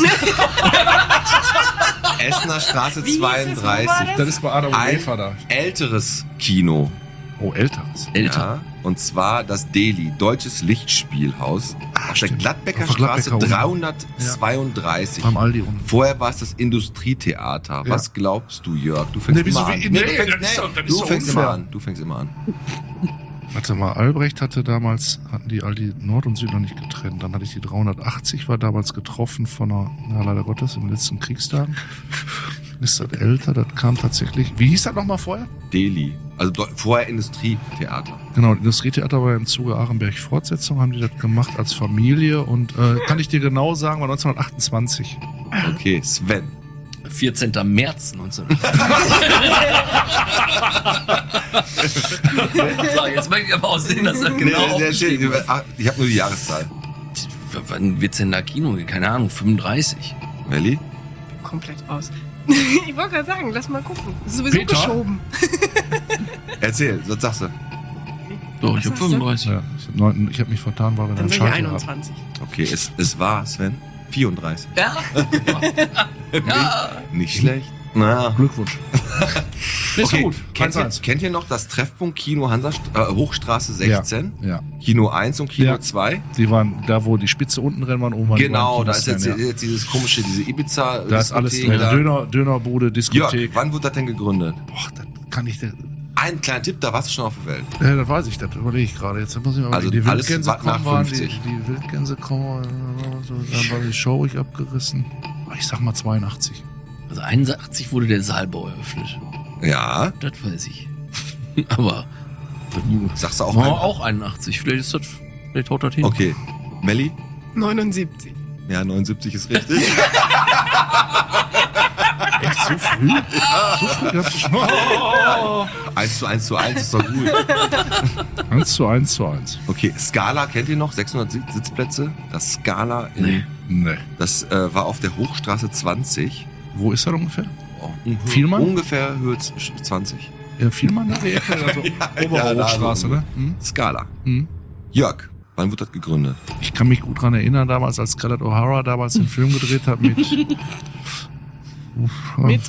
Essener Straße Wie hieß es? Wo war zweiunddreißig. Das ist bei Adam und Ein Eva da. älteres Kino. Oh, älteres. Älter. Ja, und zwar das Deli, Deutsches Lichtspielhaus. Auf der stimmt. Gladbecker Auf der Straße Gladbecker unten. dreihundertzweiunddreißig. Beim Aldi unten. Vorher war es das Industrietheater. Ja. Was glaubst du, Jörg? Du fängst Nee, wieso immer an. wie- Nee, nee, du fängst, das ist doch- das ist du doch fängst unfair. immer an. Du fängst immer an. Warte mal, Albrecht hatte damals, hatten die Aldi Nord und Süd noch nicht getrennt. Dann hatte ich die dreihundertachtzig, war damals getroffen von einer, na leider Gottes, im letzten Kriegstagen. Ist das älter? Das kam tatsächlich. Wie hieß das nochmal vorher? Deli. Also do- vorher Industrietheater. Genau, das Industrietheater war im Zuge Arenberg-Fortsetzung, haben die das gemacht als Familie und äh, kann ich dir genau sagen, war neunzehnhundertachtundzwanzig. Okay, Sven. vierzehnter März neunzehnhundertachtzig. So, jetzt möchte ich aber auch sehen, dass das genau Nee, nee, aufgeschrieben nee, ist. ah, ich habe nur die Jahreszahl. W- Wann wird's denn da Kino? Keine Ahnung, fünfunddreißig. Melli? Komplett raus. Ich wollte gerade sagen, lass mal gucken. Das ist sowieso Peter? geschoben. Erzähl, was sagst du? Doch, Was ich hab hast du? fünfunddreißig. Ja, ich hab neun- ich habe mich vertan, weil wir Dann dann sind wir Schalter hatten. einundzwanzig. Okay, es, es war, Sven, vierunddreißig. Ja? Ja. Nicht schlecht. Na. Glückwunsch. Ist Okay, gut. kennt, eins ihr, eins. kennt ihr noch das Treffpunkt Kino Hansa äh, Hochstraße sechzehn? Ja, Kino eins und Kino Ja. zwei? die waren da, wo die Spitze unten drin waren, oben waren die Genau, beiden da ist jetzt, Kinos drin, jetzt dieses komische, diese Ibiza. ja. Da ist alles Diskothek drin. da. Döner, Dönerbude, Jörg, Diskothek. wann wurde das denn gegründet? Boah, das kann ich. Das, Ein kleiner Tipp, da warst du schon auf der Welt. ja, das weiß ich, das überlege ich gerade. Jetzt muss ich mal Also die alles Wildgänse was nach kommen waren, die, fünfzig. die Wildgänse kommen, äh, so, dann war die Show ich abgerissen. Ich sag mal zweiundachtzig. Also einundachtzig wurde der Saalbau eröffnet. Ja, Das weiß ich. Aber sagst du auch auch, ein. auch einundachtzig. Vielleicht ist das, vielleicht haut das hin. Okay, Melli? neunundsiebzig. Ja, neunundsiebzig ist richtig. Echt so früh? So früh gab's schon. eins zu eins zu eins ist doch gut. eins zu eins zu eins. Okay, Scala kennt ihr noch? sechshundert Sitz- Sitzplätze. Das Scala in Nee. Nee. Das äh, war auf der Hochstraße zwanzig. Wo ist das ungefähr? Oh, un- Vielmann? Ungefähr Höhe zwanzig. Ja, Vielmann in der Ecke, also Ja, Obere da Hochstraße, so. ne? Hm? Skala. Hm. Jörg, wann wurde das gegründet? Ich kann mich gut dran erinnern, damals, als Scarlett O'Hara damals den Film gedreht hat mit... Mit?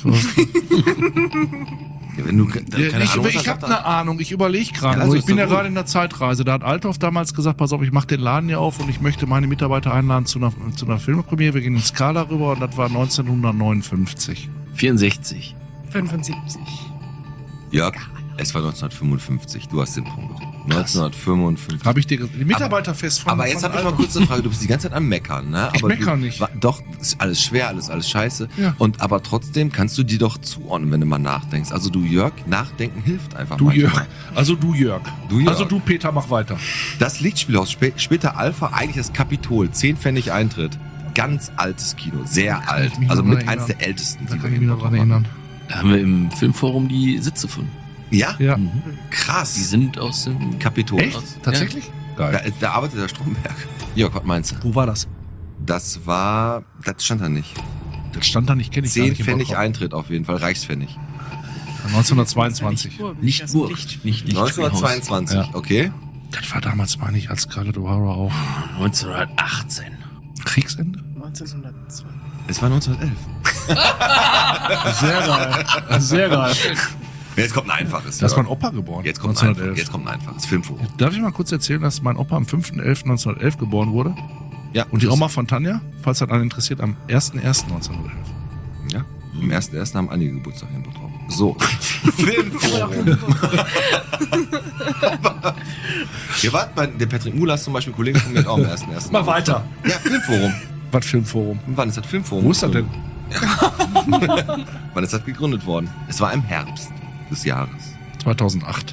Ja, wenn du ke- Ja, keine ich Ahnung ich hast, habe dann- eine Ahnung, ich überlege gerade. Ja, nur also ich ist bin doch ja gut. gerade in der Zeitreise. Da hat Althoff damals gesagt, pass auf, ich mache den Laden hier auf und ich möchte meine Mitarbeiter einladen zu einer, zu einer Filmpremiere. Wir gehen in Skala rüber und das war neunzehnhundertneunundfünfzig. vierundsechzig. fünfundsiebzig. Jörg, es war neunzehnhundertfünfundfünfzig. Du hast den Punkt. neunzehnhundertfünfundfünfzig. Habe ich dir gesagt. Die Mitarbeiterfest von Aber jetzt von habe ich mal Althoff. kurz eine Frage. Du bist die ganze Zeit am Meckern, ne? Ich aber meckere du, nicht. wa- Doch, ist alles schwer, alles, alles scheiße. Ja. Und aber trotzdem kannst du die doch zuordnen, wenn du mal nachdenkst. Also du, Jörg, nachdenken hilft einfach Du manchmal. Jörg. Also du Jörg. Du Jörg. Also du Peter, mach weiter. Das Lichtspielhaus, spä später Alpha, eigentlich das Kapitol, zehn Pfennig Eintritt. Ganz altes Kino, sehr kann alt. ich mich Also noch mit dran eins erinnern. der ältesten, Da die wir kann ich hier mich noch in dran Bottrop haben. erinnern. Da haben wir im Filmforum die Sitze von. Ja? Ja. Mhm. Krass. Die sind aus dem Kapitol. Echt? Aus- Tatsächlich? Da, Geil. da arbeitet der Stromberg. Jörg, was meinst du? Wo war das? Das war, das stand da nicht. Das stand da nicht, kenne ich gar Zehn nicht. in Pfennig Bottrop. Eintritt auf jeden Fall, Reichspfennig. neunzehnhundertzweiundzwanzig. Nicht Das nur. Licht. Nicht, nicht neunzehnhundertzweiundzwanzig, Ja. okay. Das war damals, meine ich, als Scarlett O'Hara auch. neunzehnhundertachtzehn. Kriegsende? neunzehnhundertzwei. Es war neunzehnhundertelf. Sehr geil. Sehr geil. Jetzt kommt ein einfaches. Da ist Jörg. mein Opa geboren. Jetzt kommt, ein einfach, neunzehnhundertelf. jetzt kommt ein einfaches Filmforum. Darf ich mal kurz erzählen, dass mein Opa am fünften elften neunzehnhundertelf geboren wurde? Ja, Und die das- Oma von Tanja, falls das einen interessiert, am ersten ersten neunzehnhundertelf. Ja, am ersten ersten haben einige Geburtstag in Bottrop. So, Filmforum. Hier wart bei der Patrick Mulas zum Beispiel, Kollege von mir hat auch am ersten ersten Mal weiter. Ja, Filmforum. Was Filmforum? Und wann ist das Filmforum? Wo ist das denn? Wann ist das gegründet worden? Es war im Herbst des Jahres. zweitausendacht.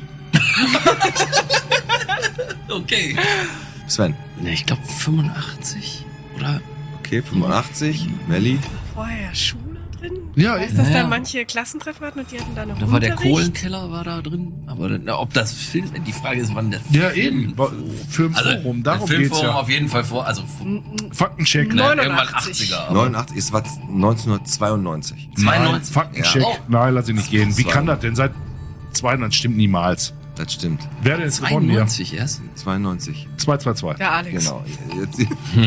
Okay. Sven. Ne, ich glaube fünfundachtzig. Oder? Okay, fünfundachtzig. Melli. Vorher Schule drin? Ja, Weißt ich- du, dass Ja. da manche Klassentreffen hatten und die hatten da noch Da war der Unterricht? Kohlenkeller war da drin. Aber dann, ob das Film, die Frage ist, wann der Ja, Film. eben. Filmforum, darum Filmforum geht's ja. auf jeden Fall vor, also Faktencheck. ne, irgendwann neunundachtzig. achtziger. aber neunundachtzig, es war neunzehnhundertzweiundneunzig. zweiundneunzig. Faktencheck. Ja. Oh. Nein, lass ich nicht gehen. Wie Zwei. kann das denn? Seit zweiundneunzig stimmt niemals. Das stimmt. Wer hat denn jetzt gewonnen hier? zweiundneunzig erst. zweiundneunzig. zwei zwei zwei. Der Alex. Genau. Jetzt,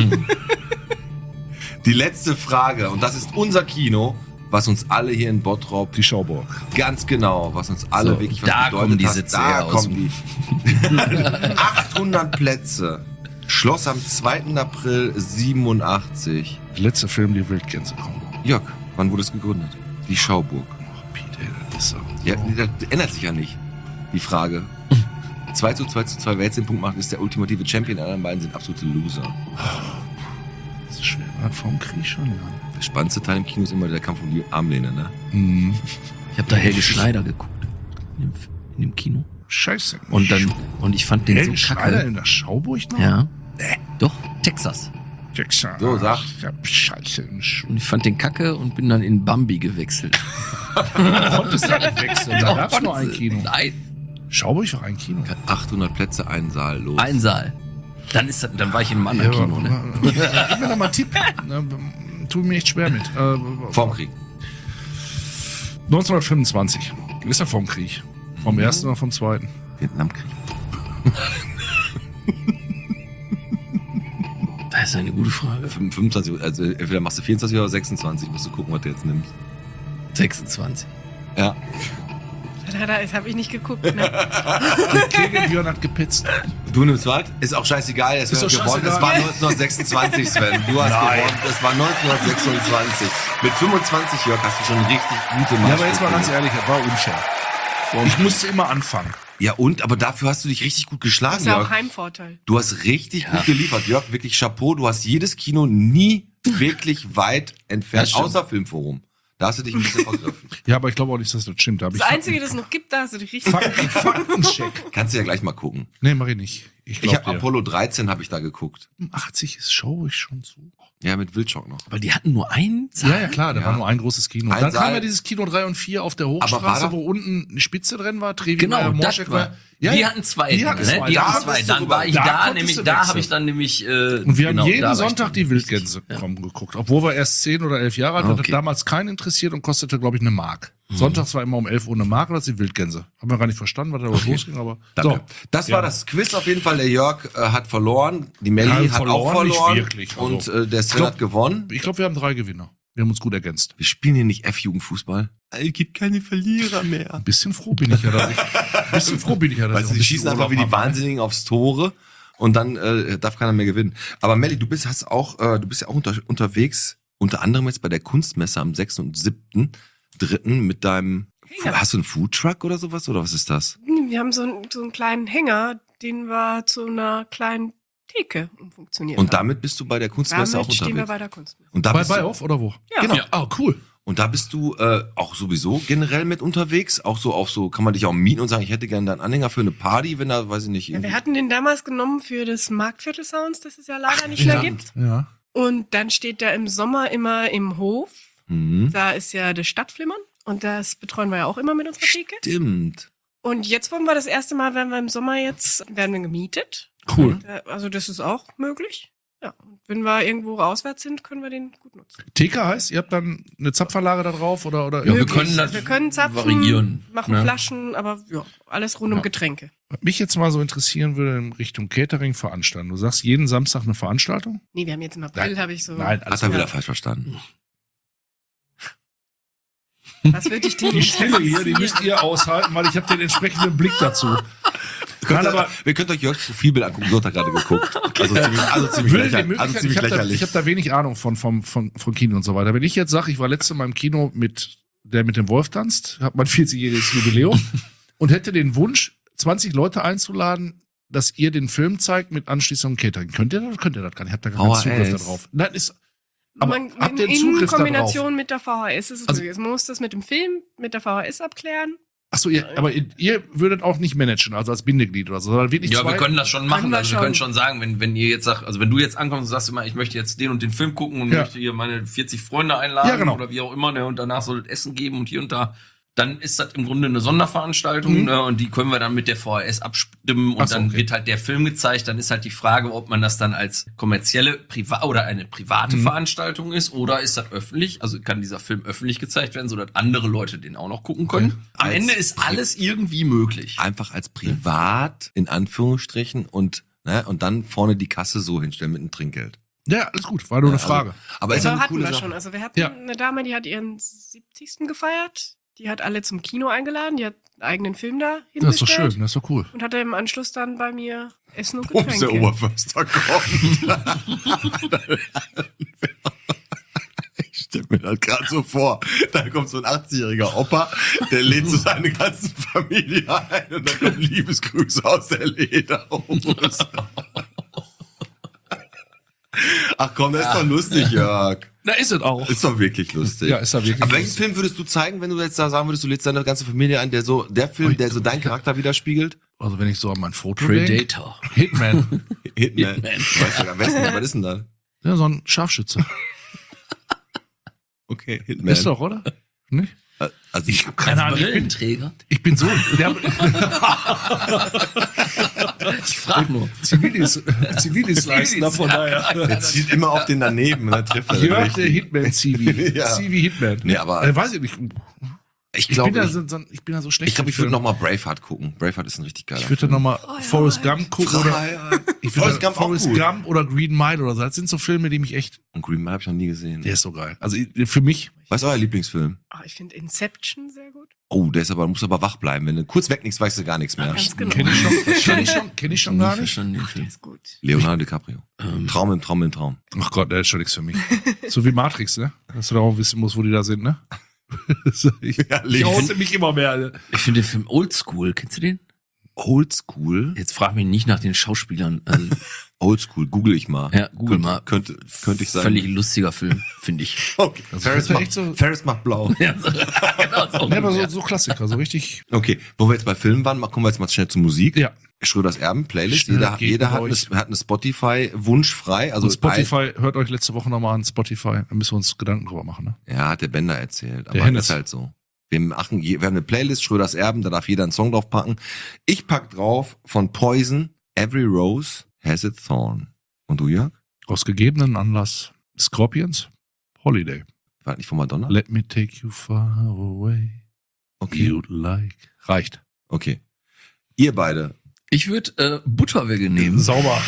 die letzte Frage, und das ist unser Kino, was uns alle hier in Bottrop, Die Schauburg. ganz genau, was uns alle So, wirklich was da bedeutet kommen die hat. Sitze Da her aus kommen die. achthundert Plätze. Schloss am zweiten April siebenundachtzig. Der letzte Film, die Wildgänse kommen. Jörg, wann wurde es gegründet? Die Schauburg. Oh, Pete, ey, das ist so. Ja, das ändert sich ja nicht. Die Frage. zwei zu zwei zu zwei, wer jetzt den Punkt macht, ist der ultimative Champion. Die anderen beiden sind absolute Loser. Das ist schwer. Ne? Vom Krieg schon, ja. Der spannendste Teil im Kino ist immer der Kampf um die Armlehne, ne? Mhm. Ich habe da Helge Schneider geguckt. In dem, in dem Kino. Scheiße. Und dann, und ich fand den Helge so Schneider kacke. in der Schauburg noch? Ja. Doch, Texas. Jackson. So, sag. Ich hab Scheiße im Schuh. Und ich fand den kacke und bin dann in Bambi gewechselt. Konntest du nicht wechseln? Da gab's nur ein Kino. Nein, Schauburg war ein Kino. achthundert Plätze, ein Saal, los. ein Saal. Dann, ist das, dann war ich in einem anderen Ja, Kino, ne? aber- Gib mir doch mal einen Tipp. Na, Tut mir echt schwer mit. Äh, Vorm Krieg. neunzehnhundertfünfundzwanzig. Ist ja vom Krieg. Vom ersten oder vom zweiten? Vietnamkrieg. Das ist eine gute Frage. fünfundzwanzig, also entweder machst du vierundzwanzig oder sechsundzwanzig, musst du gucken, was du jetzt nimmst. sechsundzwanzig. Ja. Da, da, das habe ich nicht geguckt. Ne? Kegelbjörn hat gepitzt. Du nimmst was? Ist auch scheißegal, es Ist wird doch gewonnen. Es scheißegal. war neunzehnhundertsechsundzwanzig, Sven. Du hast Nein. gewonnen. Es war neunzehnhundertsechsundzwanzig. Mit fünfundzwanzig, Jörg, hast du schon richtig gute Ja, aber jetzt mal ganz Marschritte. ehrlich, das war unfair. Ich musste immer anfangen. Ja, und? Aber dafür hast du dich richtig gut Das geschlagen, ist ja auch Jörg. Heimvorteil. Du hast richtig gut geliefert, Jörg. Wirklich Chapeau. Du hast jedes Kino nie wirklich weit entfernt, Das stimmt. außer Filmforum. Da hast du dich ein bisschen vergriffen. Ja, aber ich glaube auch nicht, dass das stimmt. Da hab Das ich Einzige, das es noch gibt, da hast du dich richtig Fakten, Faktencheck. Kannst du ja gleich mal gucken. Nee, mach ich nicht. Ich Ich glaube habe Apollo dreizehn habe ich da geguckt. achtzig ist Show ich schon so. Ja, mit Wildschock noch. Aber die hatten nur einen Saal. Ja, ja, klar, da Ja. war nur ein großes Kino. Ein Dann kam Saal. ja dieses Kino drei und vier auf der Aber war Hochstraße, da- wo unten eine Spitze drin war. Trevi Genau, Meyer, das Morschek war. Ja, die ja. hatten zwei. Die hatten ne? zwei. Die Da hatten zwei. bist du Dann rüber. war ich Da da, konntest nämlich, du da wechseln. habe ich dann nämlich. Äh, Und wir genau, haben jeden da war ich Sonntag dann die Wildgänse kommen geguckt. Obwohl wir erst zehn oder elf Jahre alt waren, Okay. hat damals keinen interessiert und kostete, glaube ich, eine Mark. Sonntags war immer um elf Uhr eine Mark, und das sind die Wildgänse. Haben wir gar nicht verstanden, was da okay. losging, aber Danke. so. Das Ja. war das Quiz auf jeden Fall. Der Jörg äh, hat verloren, die Melli Ja, hat verloren, auch nicht verloren wirklich, also. und äh, der Sven glaub- hat gewonnen. Ich glaube, wir haben drei Gewinner. Wir haben uns gut ergänzt. Wir spielen hier nicht F-Jugendfußball. Es gibt keine Verlierer mehr. Ein bisschen froh bin ich ja, dass ich, ein bisschen froh bin ich ja, dass Weißt du, ich die schießen einfach wie die Wahnsinnigen aufs Tore und dann äh, darf keiner mehr gewinnen. Aber Melli, du bist hast auch, äh, du bist ja auch unter, unterwegs, unter anderem jetzt bei der Kunstmesse am sechsten und siebten dritten mit deinem, Hänger. hast du einen Foodtruck oder sowas oder was ist das? Wir haben so einen, so einen kleinen Hänger, den wir zu einer kleinen Theke umfunktioniert Und haben. damit bist du bei der Kunstmesse Damit auch stehen wir unterwegs. bei der Kunstmesse. Und da Bei bist du, Beihof oder wo? Ja. Genau. Ja. Ah, cool. Und da bist du äh, auch sowieso generell mit unterwegs, auch so auf so, kann man dich auch mieten und sagen, ich hätte gerne deinen Anhänger für eine Party, wenn da, weiß ich nicht. Ja, irgendwie- wir hatten den damals genommen für das Marktviertel Sounds, das es ja leider nicht Ja. mehr gibt. Ja. Und dann steht der im Sommer immer im Hof. Mhm. Da ist ja das Stadtflimmern. Und das betreuen wir ja auch immer mit unserer Theke. Stimmt. Und jetzt wollen wir das erste Mal, werden wir im Sommer jetzt, werden wir gemietet. Cool. Da- Also das ist auch möglich. Ja, und wenn wir irgendwo auswärts sind, können wir den gut nutzen. T K heißt, ihr habt dann eine Zapfanlage da drauf oder, oder Ja, wir Möglich. können das wir können zapfen, variieren, machen ne? Flaschen, aber ja, alles rund um Ja. Getränke. Was mich jetzt mal so interessieren würde in Richtung Catering veranstalten. Du sagst jeden Samstag eine Veranstaltung? Nee, wir haben jetzt im April, Nein. habe ich so. Nein, Hat er wieder falsch verstanden. Was würde ich denn Die Stille hier, die müsst ihr aushalten, weil ich habe den entsprechenden Blick dazu. Nein, aber- aber wir könnt euch Jörgs Profilbild angucken, so hat er gerade geguckt. Also ziemlich, also ziemlich, Würde die lächerlich, also Möglichkeit- ziemlich ich habe da, lächerlich. ich hab da wenig Ahnung von, von, von, von Kino und so weiter. Wenn ich jetzt sage, ich war letztes Mal im Kino mit der mit dem Wolf tanzt, habe mein vierzigjähriges Jubiläum und hätte den Wunsch, zwanzig Leute einzuladen, dass ihr den Film zeigt mit anschließendem Catering. Könnt ihr das? Könnt ihr das gar nicht? Habt ihr gar keinen V H S. Zugriff darauf? Nein, ist, aber Man, habt ihr in, einen Zugriff in Kombination darauf? mit der V H S ist es Also- möglich. Man muss das mit dem Film, mit der V H S abklären. Achso, ihr, aber ihr, ihr würdet auch nicht managen, also als Bindeglied oder so, sondern wirklich Ja, zwei. wir können das schon Können machen. wir Also wir schon. können schon sagen, wenn, wenn ihr jetzt sagt, also wenn du jetzt ankommst und sagst immer, ich möchte jetzt den und den Film gucken und Ja. möchte hier meine vierzig Freunde einladen Ja, genau. oder wie auch immer, ne, und danach soll es Essen geben und hier und da, dann ist das im Grunde eine Sonderveranstaltung, Mhm. ne, und die können wir dann mit der V H S abstimmen und Ach so, dann okay. wird halt der Film gezeigt. Dann ist halt die Frage, ob man das dann als kommerzielle Priva oder eine private Mhm. Veranstaltung ist oder ist das öffentlich? Also kann dieser Film öffentlich gezeigt werden, sodass andere Leute den auch noch gucken können. Am Als Ende ist alles irgendwie möglich. Einfach als privat, in Anführungsstrichen, und, ne, und dann vorne die Kasse so hinstellen mit einem Trinkgeld. Ja, alles gut, war nur eine Ja, Frage. Also, aber ist Also ja eine hatten coole wir Sache. schon. Also wir hatten Ja. eine Dame, die hat ihren siebzigsten gefeiert. Die hat alle zum Kino eingeladen. Die hat einen eigenen Film da Das ist doch hingestellt. schön, das ist doch cool. Und hatte im Anschluss dann bei mir Essen und Ups, der Getränke. Oberförster kommt. Ich stelle mir das gerade so vor. Da kommt so ein achtzigjähriger Opa, der lädt so seine ganze Familie ein und dann kommen Liebesgrüße aus der Lederhose. Ach komm, das ist doch lustig, Jörg. Na, ist es auch. Ist doch wirklich lustig. Ja, ist ja wirklich Aber welchen lustig. Film würdest du zeigen, wenn du jetzt da sagen würdest, du lädst deine ganze Familie ein, der so, der Film, der so deinen Charakter widerspiegelt? Also wenn ich so an mein Foto denke. Predator. Hitman. Hitman. Hitman. Weißt du, wer ist denn, was ist denn da? Ja, so ein Scharfschütze. Okay, Hitman. Ist doch, oder? Nicht? Also Ich hab keine Ahnung. Ich bin, Brillenträger? ich bin so der Ich frag nur. Zivilis, Zivilis-Leistender, von daher. Der zielt immer auf den daneben und dann trifft er den Jörg, der richtig. Hitman-Zivi. Ja. Zivi-Hitman. Nee, aber- Äh, weiß ich nicht. Ich Ich bin, glaube, da ich, so, so, ich bin da so schlecht. ich, glaub, ich im würde Film. noch mal Braveheart gucken. Braveheart ist ein richtig geiler Ich würde dann noch mal Forrest Gump gucken oder Freiheit. ich würde Forrest dann Gump auch Forrest gut. Gump oder Green Mile oder so. Das sind so Filme, die mich echt. Und Green Mile habe ich noch nie gesehen. Der ist so geil. Also ich- für mich. Was ist euer Lieblingsfilm? Ah, ich finde Inception sehr gut. Oh, der ist aber, muss aber wach bleiben. Wenn du kurz wegnickst, weißt du gar nichts mehr. Ganz genau. Kenn ich schon, kenn ich schon, kenn ich schon gar nicht. Schon den Film. Ist gut. Leonardo DiCaprio. Ähm, Traum im Traum im Traum. Ach Gott, der ist schon nichts für mich. So wie Matrix, ne? Dass du da auch wissen musst, wo die da sind, ne? ich Ja, ich haute mich immer mehr. Ne? Ich finde den Film Oldschool. Kennst du den? Old School. Jetzt frag mich nicht nach den Schauspielern. Also, Oldschool, google ich mal. Ja, google könnte, mal. Könnte, könnte ich sagen. Völlig lustiger Film, finde ich. Okay. Das Ferris, ist ja macht, echt so- Ferris macht blau. Ja, so, genau so. Ja, aber so, so Klassiker, so richtig. Okay, wo wir jetzt bei Filmen waren, kommen wir jetzt mal schnell zur Musik. Ja. Schröders Erben, Playlist. Schnell Jeder, geht jeder bei hat, eine, euch. hat eine Spotify-Wunsch frei. Also Und Spotify, hört euch letzte Woche nochmal an Spotify, da müssen wir uns Gedanken drüber machen, ne? Ja, hat der Bender erzählt. Aber Der das Hennes. ist halt so. Wir machen, wir haben eine Playlist, Schröders Erben, da darf jeder einen Song drauf packen. Ich pack drauf von Poison, Every Rose Has a Thorn. Und du, Jörg? Aus gegebenen Anlass Scorpions, Holiday. War nicht von Madonna? Let me take you far away. Okay. You'd like. Reicht. Okay. Ihr beide. Ich würde äh, Butterwegge nehmen. Sauber.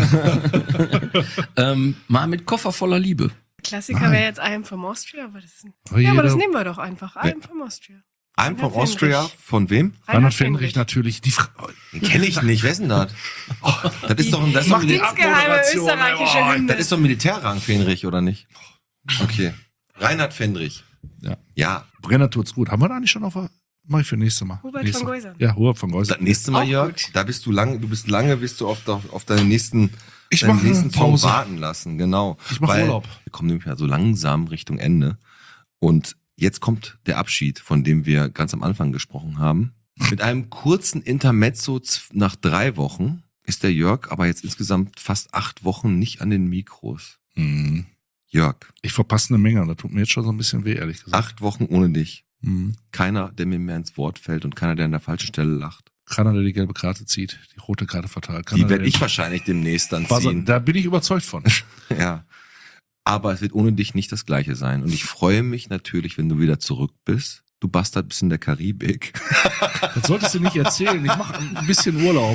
ähm, mal mit Koffer voller Liebe. Klassiker Nein. wäre jetzt I Am From Austria. Aber das ist ein, Aber ja, aber das jeder- nehmen wir doch einfach. I Am From Austria. I'm from Reinhard Austria. Fendrich. Von wem? Reinhard Fendrich natürlich. Die Fra Den kenne ich nicht. Wer ist denn das? Oh, das ist doch ein, das ist doch ein, Dienstgeheime Abmoderation, österreichische ey, Hymne. das ist doch ein Militärrang, Fenrich, oder nicht? Okay. Reinhard Fendrich. Ja. Ja. Brenner tut's gut. Haben wir da eigentlich schon auf der, mach ich für nächstes Mal. Hubert nächste von Mal. Geusern. Ja, Hubert von Geusern. Das nächste Mal, Auch Jörg, gut. da bist du lange, du bist lange, bist du auf, der- auf deinen nächsten, Ich deinen mache nächsten Song Pause. warten lassen, genau. Ich mach Weil Urlaub. Wir kommen nämlich ja so langsam Richtung Ende. Und jetzt kommt der Abschied, von dem wir ganz am Anfang gesprochen haben. Mit einem kurzen Intermezzo z- nach drei Wochen ist der Jörg aber jetzt insgesamt fast acht Wochen nicht an den Mikros. Hm. Jörg, Ich verpasse eine Menge und das tut mir jetzt schon so ein bisschen weh, ehrlich gesagt. acht Wochen ohne dich. Hm. Keiner, der mir mehr ins Wort fällt und keiner, der an der falschen Stelle lacht. Keiner, der die gelbe Karte zieht, die rote Karte verteilt. Keiner, Die werde der- ich wahrscheinlich demnächst dann Also, ziehen. da bin ich überzeugt von. Ja. Aber es wird ohne dich nicht das Gleiche sein. Und ich freue mich natürlich, wenn du wieder zurück bist. Du Bastard bist in der Karibik. Das solltest du nicht erzählen. Ich mache ein bisschen Urlaub.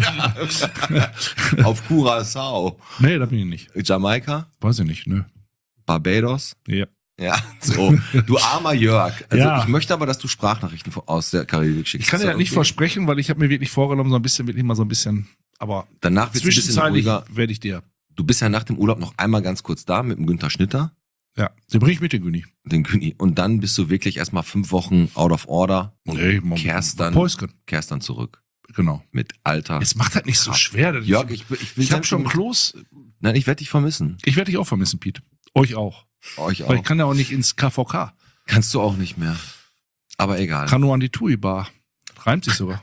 Auf Curaçao. Nee, da bin ich nicht. Jamaika. Weiß ich nicht, nö. Barbados. Ja. Ja, so. Du armer Jörg. Also Ja. ich möchte aber, dass du Sprachnachrichten aus der Karibik schickst. Ich kann Ist dir das das nicht okay? versprechen, weil ich habe mir wirklich vorgenommen, so ein bisschen, wirklich mal so ein bisschen, aber Danach wird es ein bisschen zwischenzeitlich ruhiger. werde ich dir. Du bist ja nach dem Urlaub noch einmal ganz kurz da mit dem Günther Schnitter, Ja, den bring ich mit, den Güni. den Güni. Und dann bist du wirklich erstmal fünf Wochen out of order und Nee, man- kehrst dann, Päusken. kehrst dann zurück. Genau. Mit Alter. Jetzt macht das nicht so schwer. Das Jörg, ich, ich will ich habe ganz schon mit- Klos. Nein, ich werde dich vermissen. Ich werde dich auch vermissen, Pete. Euch auch. Euch auch. Weil ich kann ja auch nicht ins K V K. Kannst du auch nicht mehr. Aber egal. Kann nur an die Tui-Bar. Reimt sich sogar.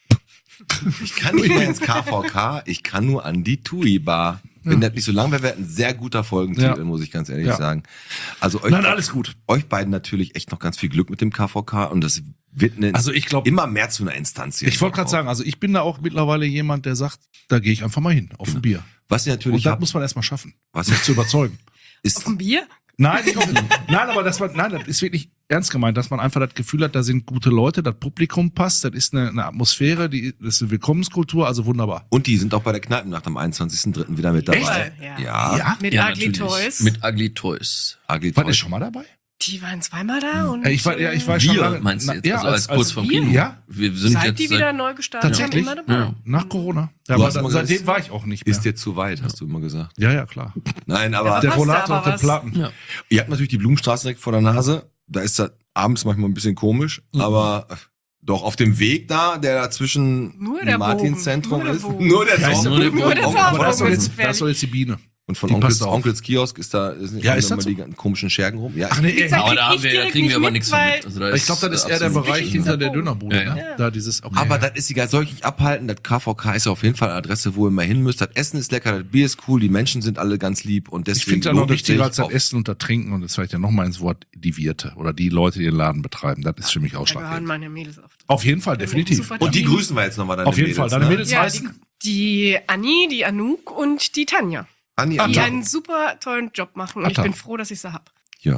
Ich kann nicht mehr ins K V K, ich kann nur an die Tui-Bar. Wenn das nicht so lang wäre, wäre ein sehr guter Folgentitel, Ja. muss ich ganz ehrlich Ja. sagen. Also euch, Nein, alles gut. euch beiden natürlich echt noch ganz viel Glück mit dem K V K und das wird eine, Also ich glaube, immer mehr zu einer Instanz hier. ich wollte gerade sagen, also ich bin da auch mittlerweile jemand, der sagt, da gehe ich einfach mal hin, auf ein Bier. was ihr Und natürlich das habt, muss man erstmal schaffen, was sich zu überzeugen. ist, Auf ein Bier? Nein, nicht auf, nein, aber das war, nein, das ist wirklich ernst gemeint, dass man einfach das Gefühl hat, da sind gute Leute, das Publikum passt, das ist eine, eine Atmosphäre, die, das ist eine Willkommenskultur, also wunderbar. und die sind auch bei der Kneipennacht am einundzwanzigsten dritten wieder mit dabei. Echt? Ja. Ja, Ja? Mit Ja, Ugly natürlich. Toys. Mit Ugly Toys. Ugly War Toys. der schon mal dabei? Die waren zweimal da und Ja, ich war, ja, ich war schon Wir, lange. meinst du na, jetzt? Ja, also als, kurz vorm wir? Kino. Ja? Wir sind seit jetzt die wieder seit, neu gestartet Tatsächlich? haben, immer dabei. Ja. Nach Corona. Ja, Du aber hast da, immer seitdem gesagt, war ich auch nicht mehr. Ist dir zu weit, hast du immer gesagt. Ja, ja, klar. Nein, Ja, aber was Der passt da Rollator aber und der was? Platten. Ja. ihr habt natürlich die Blumenstraße direkt vor der Nase. Da ist das abends manchmal ein bisschen komisch, Mhm. aber doch auf dem Weg da, der da zwischen Nur dem der Martinszentrum Bogen, nur der ist. Bogen. Nur der Ja, ist Torf. nur der Nur der Und- Torf. Aber das soll Bogen jetzt, ist das soll jetzt die Biene. Und von Die Onkels, passt auf. Onkels Kiosk ist da ist Ja, sind ist immer das die so? ganzen komischen Schergen rum. Ja, Ach nee, Pizza Aber krieg da, haben ich wir, da direkt kriegen wir nicht aber mit, nichts von weil- mit. Also da ich glaube, das ist eher der absolut Bereich nicht- hinter der Bogen. Dönerbude. Ja, ja. Ne? Da dieses, okay. aber das ist egal, soll ich nicht abhalten. Das K V K ist ja auf jeden Fall eine Adresse, wo ihr mal hin müsst. Das Essen ist lecker, das Bier ist cool, die Menschen sind alle ganz lieb und ich deswegen finde ja noch lohnt es wichtiger sich als das auf- Essen und das Trinken und jetzt vielleicht ja nochmal ins Wort die Wirte oder die Leute, die den Laden betreiben. Das ist für mich Da gehören ausschlaggebend. meine Mädels auf. Auf jeden Fall, definitiv. Super Und die Team. grüßen wir jetzt nochmal deine Auf jeden Fall. Deine ne? Mädels Ja, die, heißen? die Anni, die Anouk und die Tanja. Anni, Die Anni. einen super tollen Job machen und ich Atta. bin froh, dass ich sie hab. Jörg,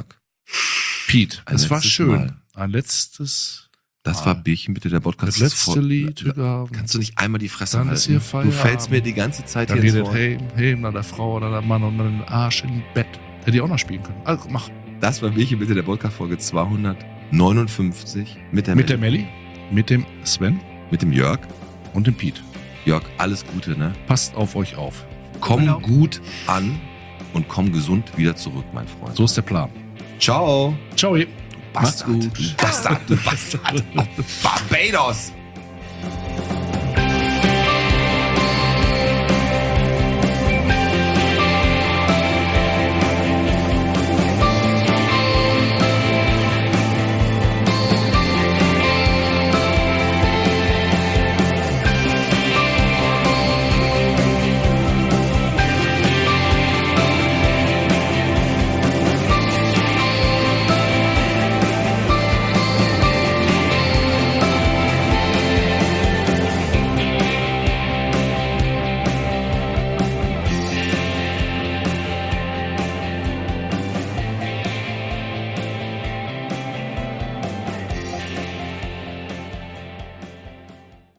Pete, Ein es war letztes schön. Mal. Ein letztes, das Ah. war Bierchen bitte der Podcast. das ist letzte voll- Lied. Hüger. Kannst du nicht einmal die Fresse Dann halten? ist hier Du Feierabend. fällst mir die ganze Zeit Dann hier geht ins es Wort. heim, heim, nach der Frau oder der Mann und dann den Arsch im Bett. Hätte ich auch noch spielen können. Also mach. Das war Bierchen bitte der Podcast-Folge zweihundertneunundfünfzig mit der Mit der Melli, Melli, mit dem Sven mit dem Jörg. und dem Pete. Jörg, alles Gute, ne? Passt auf euch auf. Komm Urlaub. gut an und komm gesund wieder zurück, mein Freund. So ist der Plan. Ciao. Ciao. Bastard. gut. Du Bastard, du Bastard. Auf Barbados.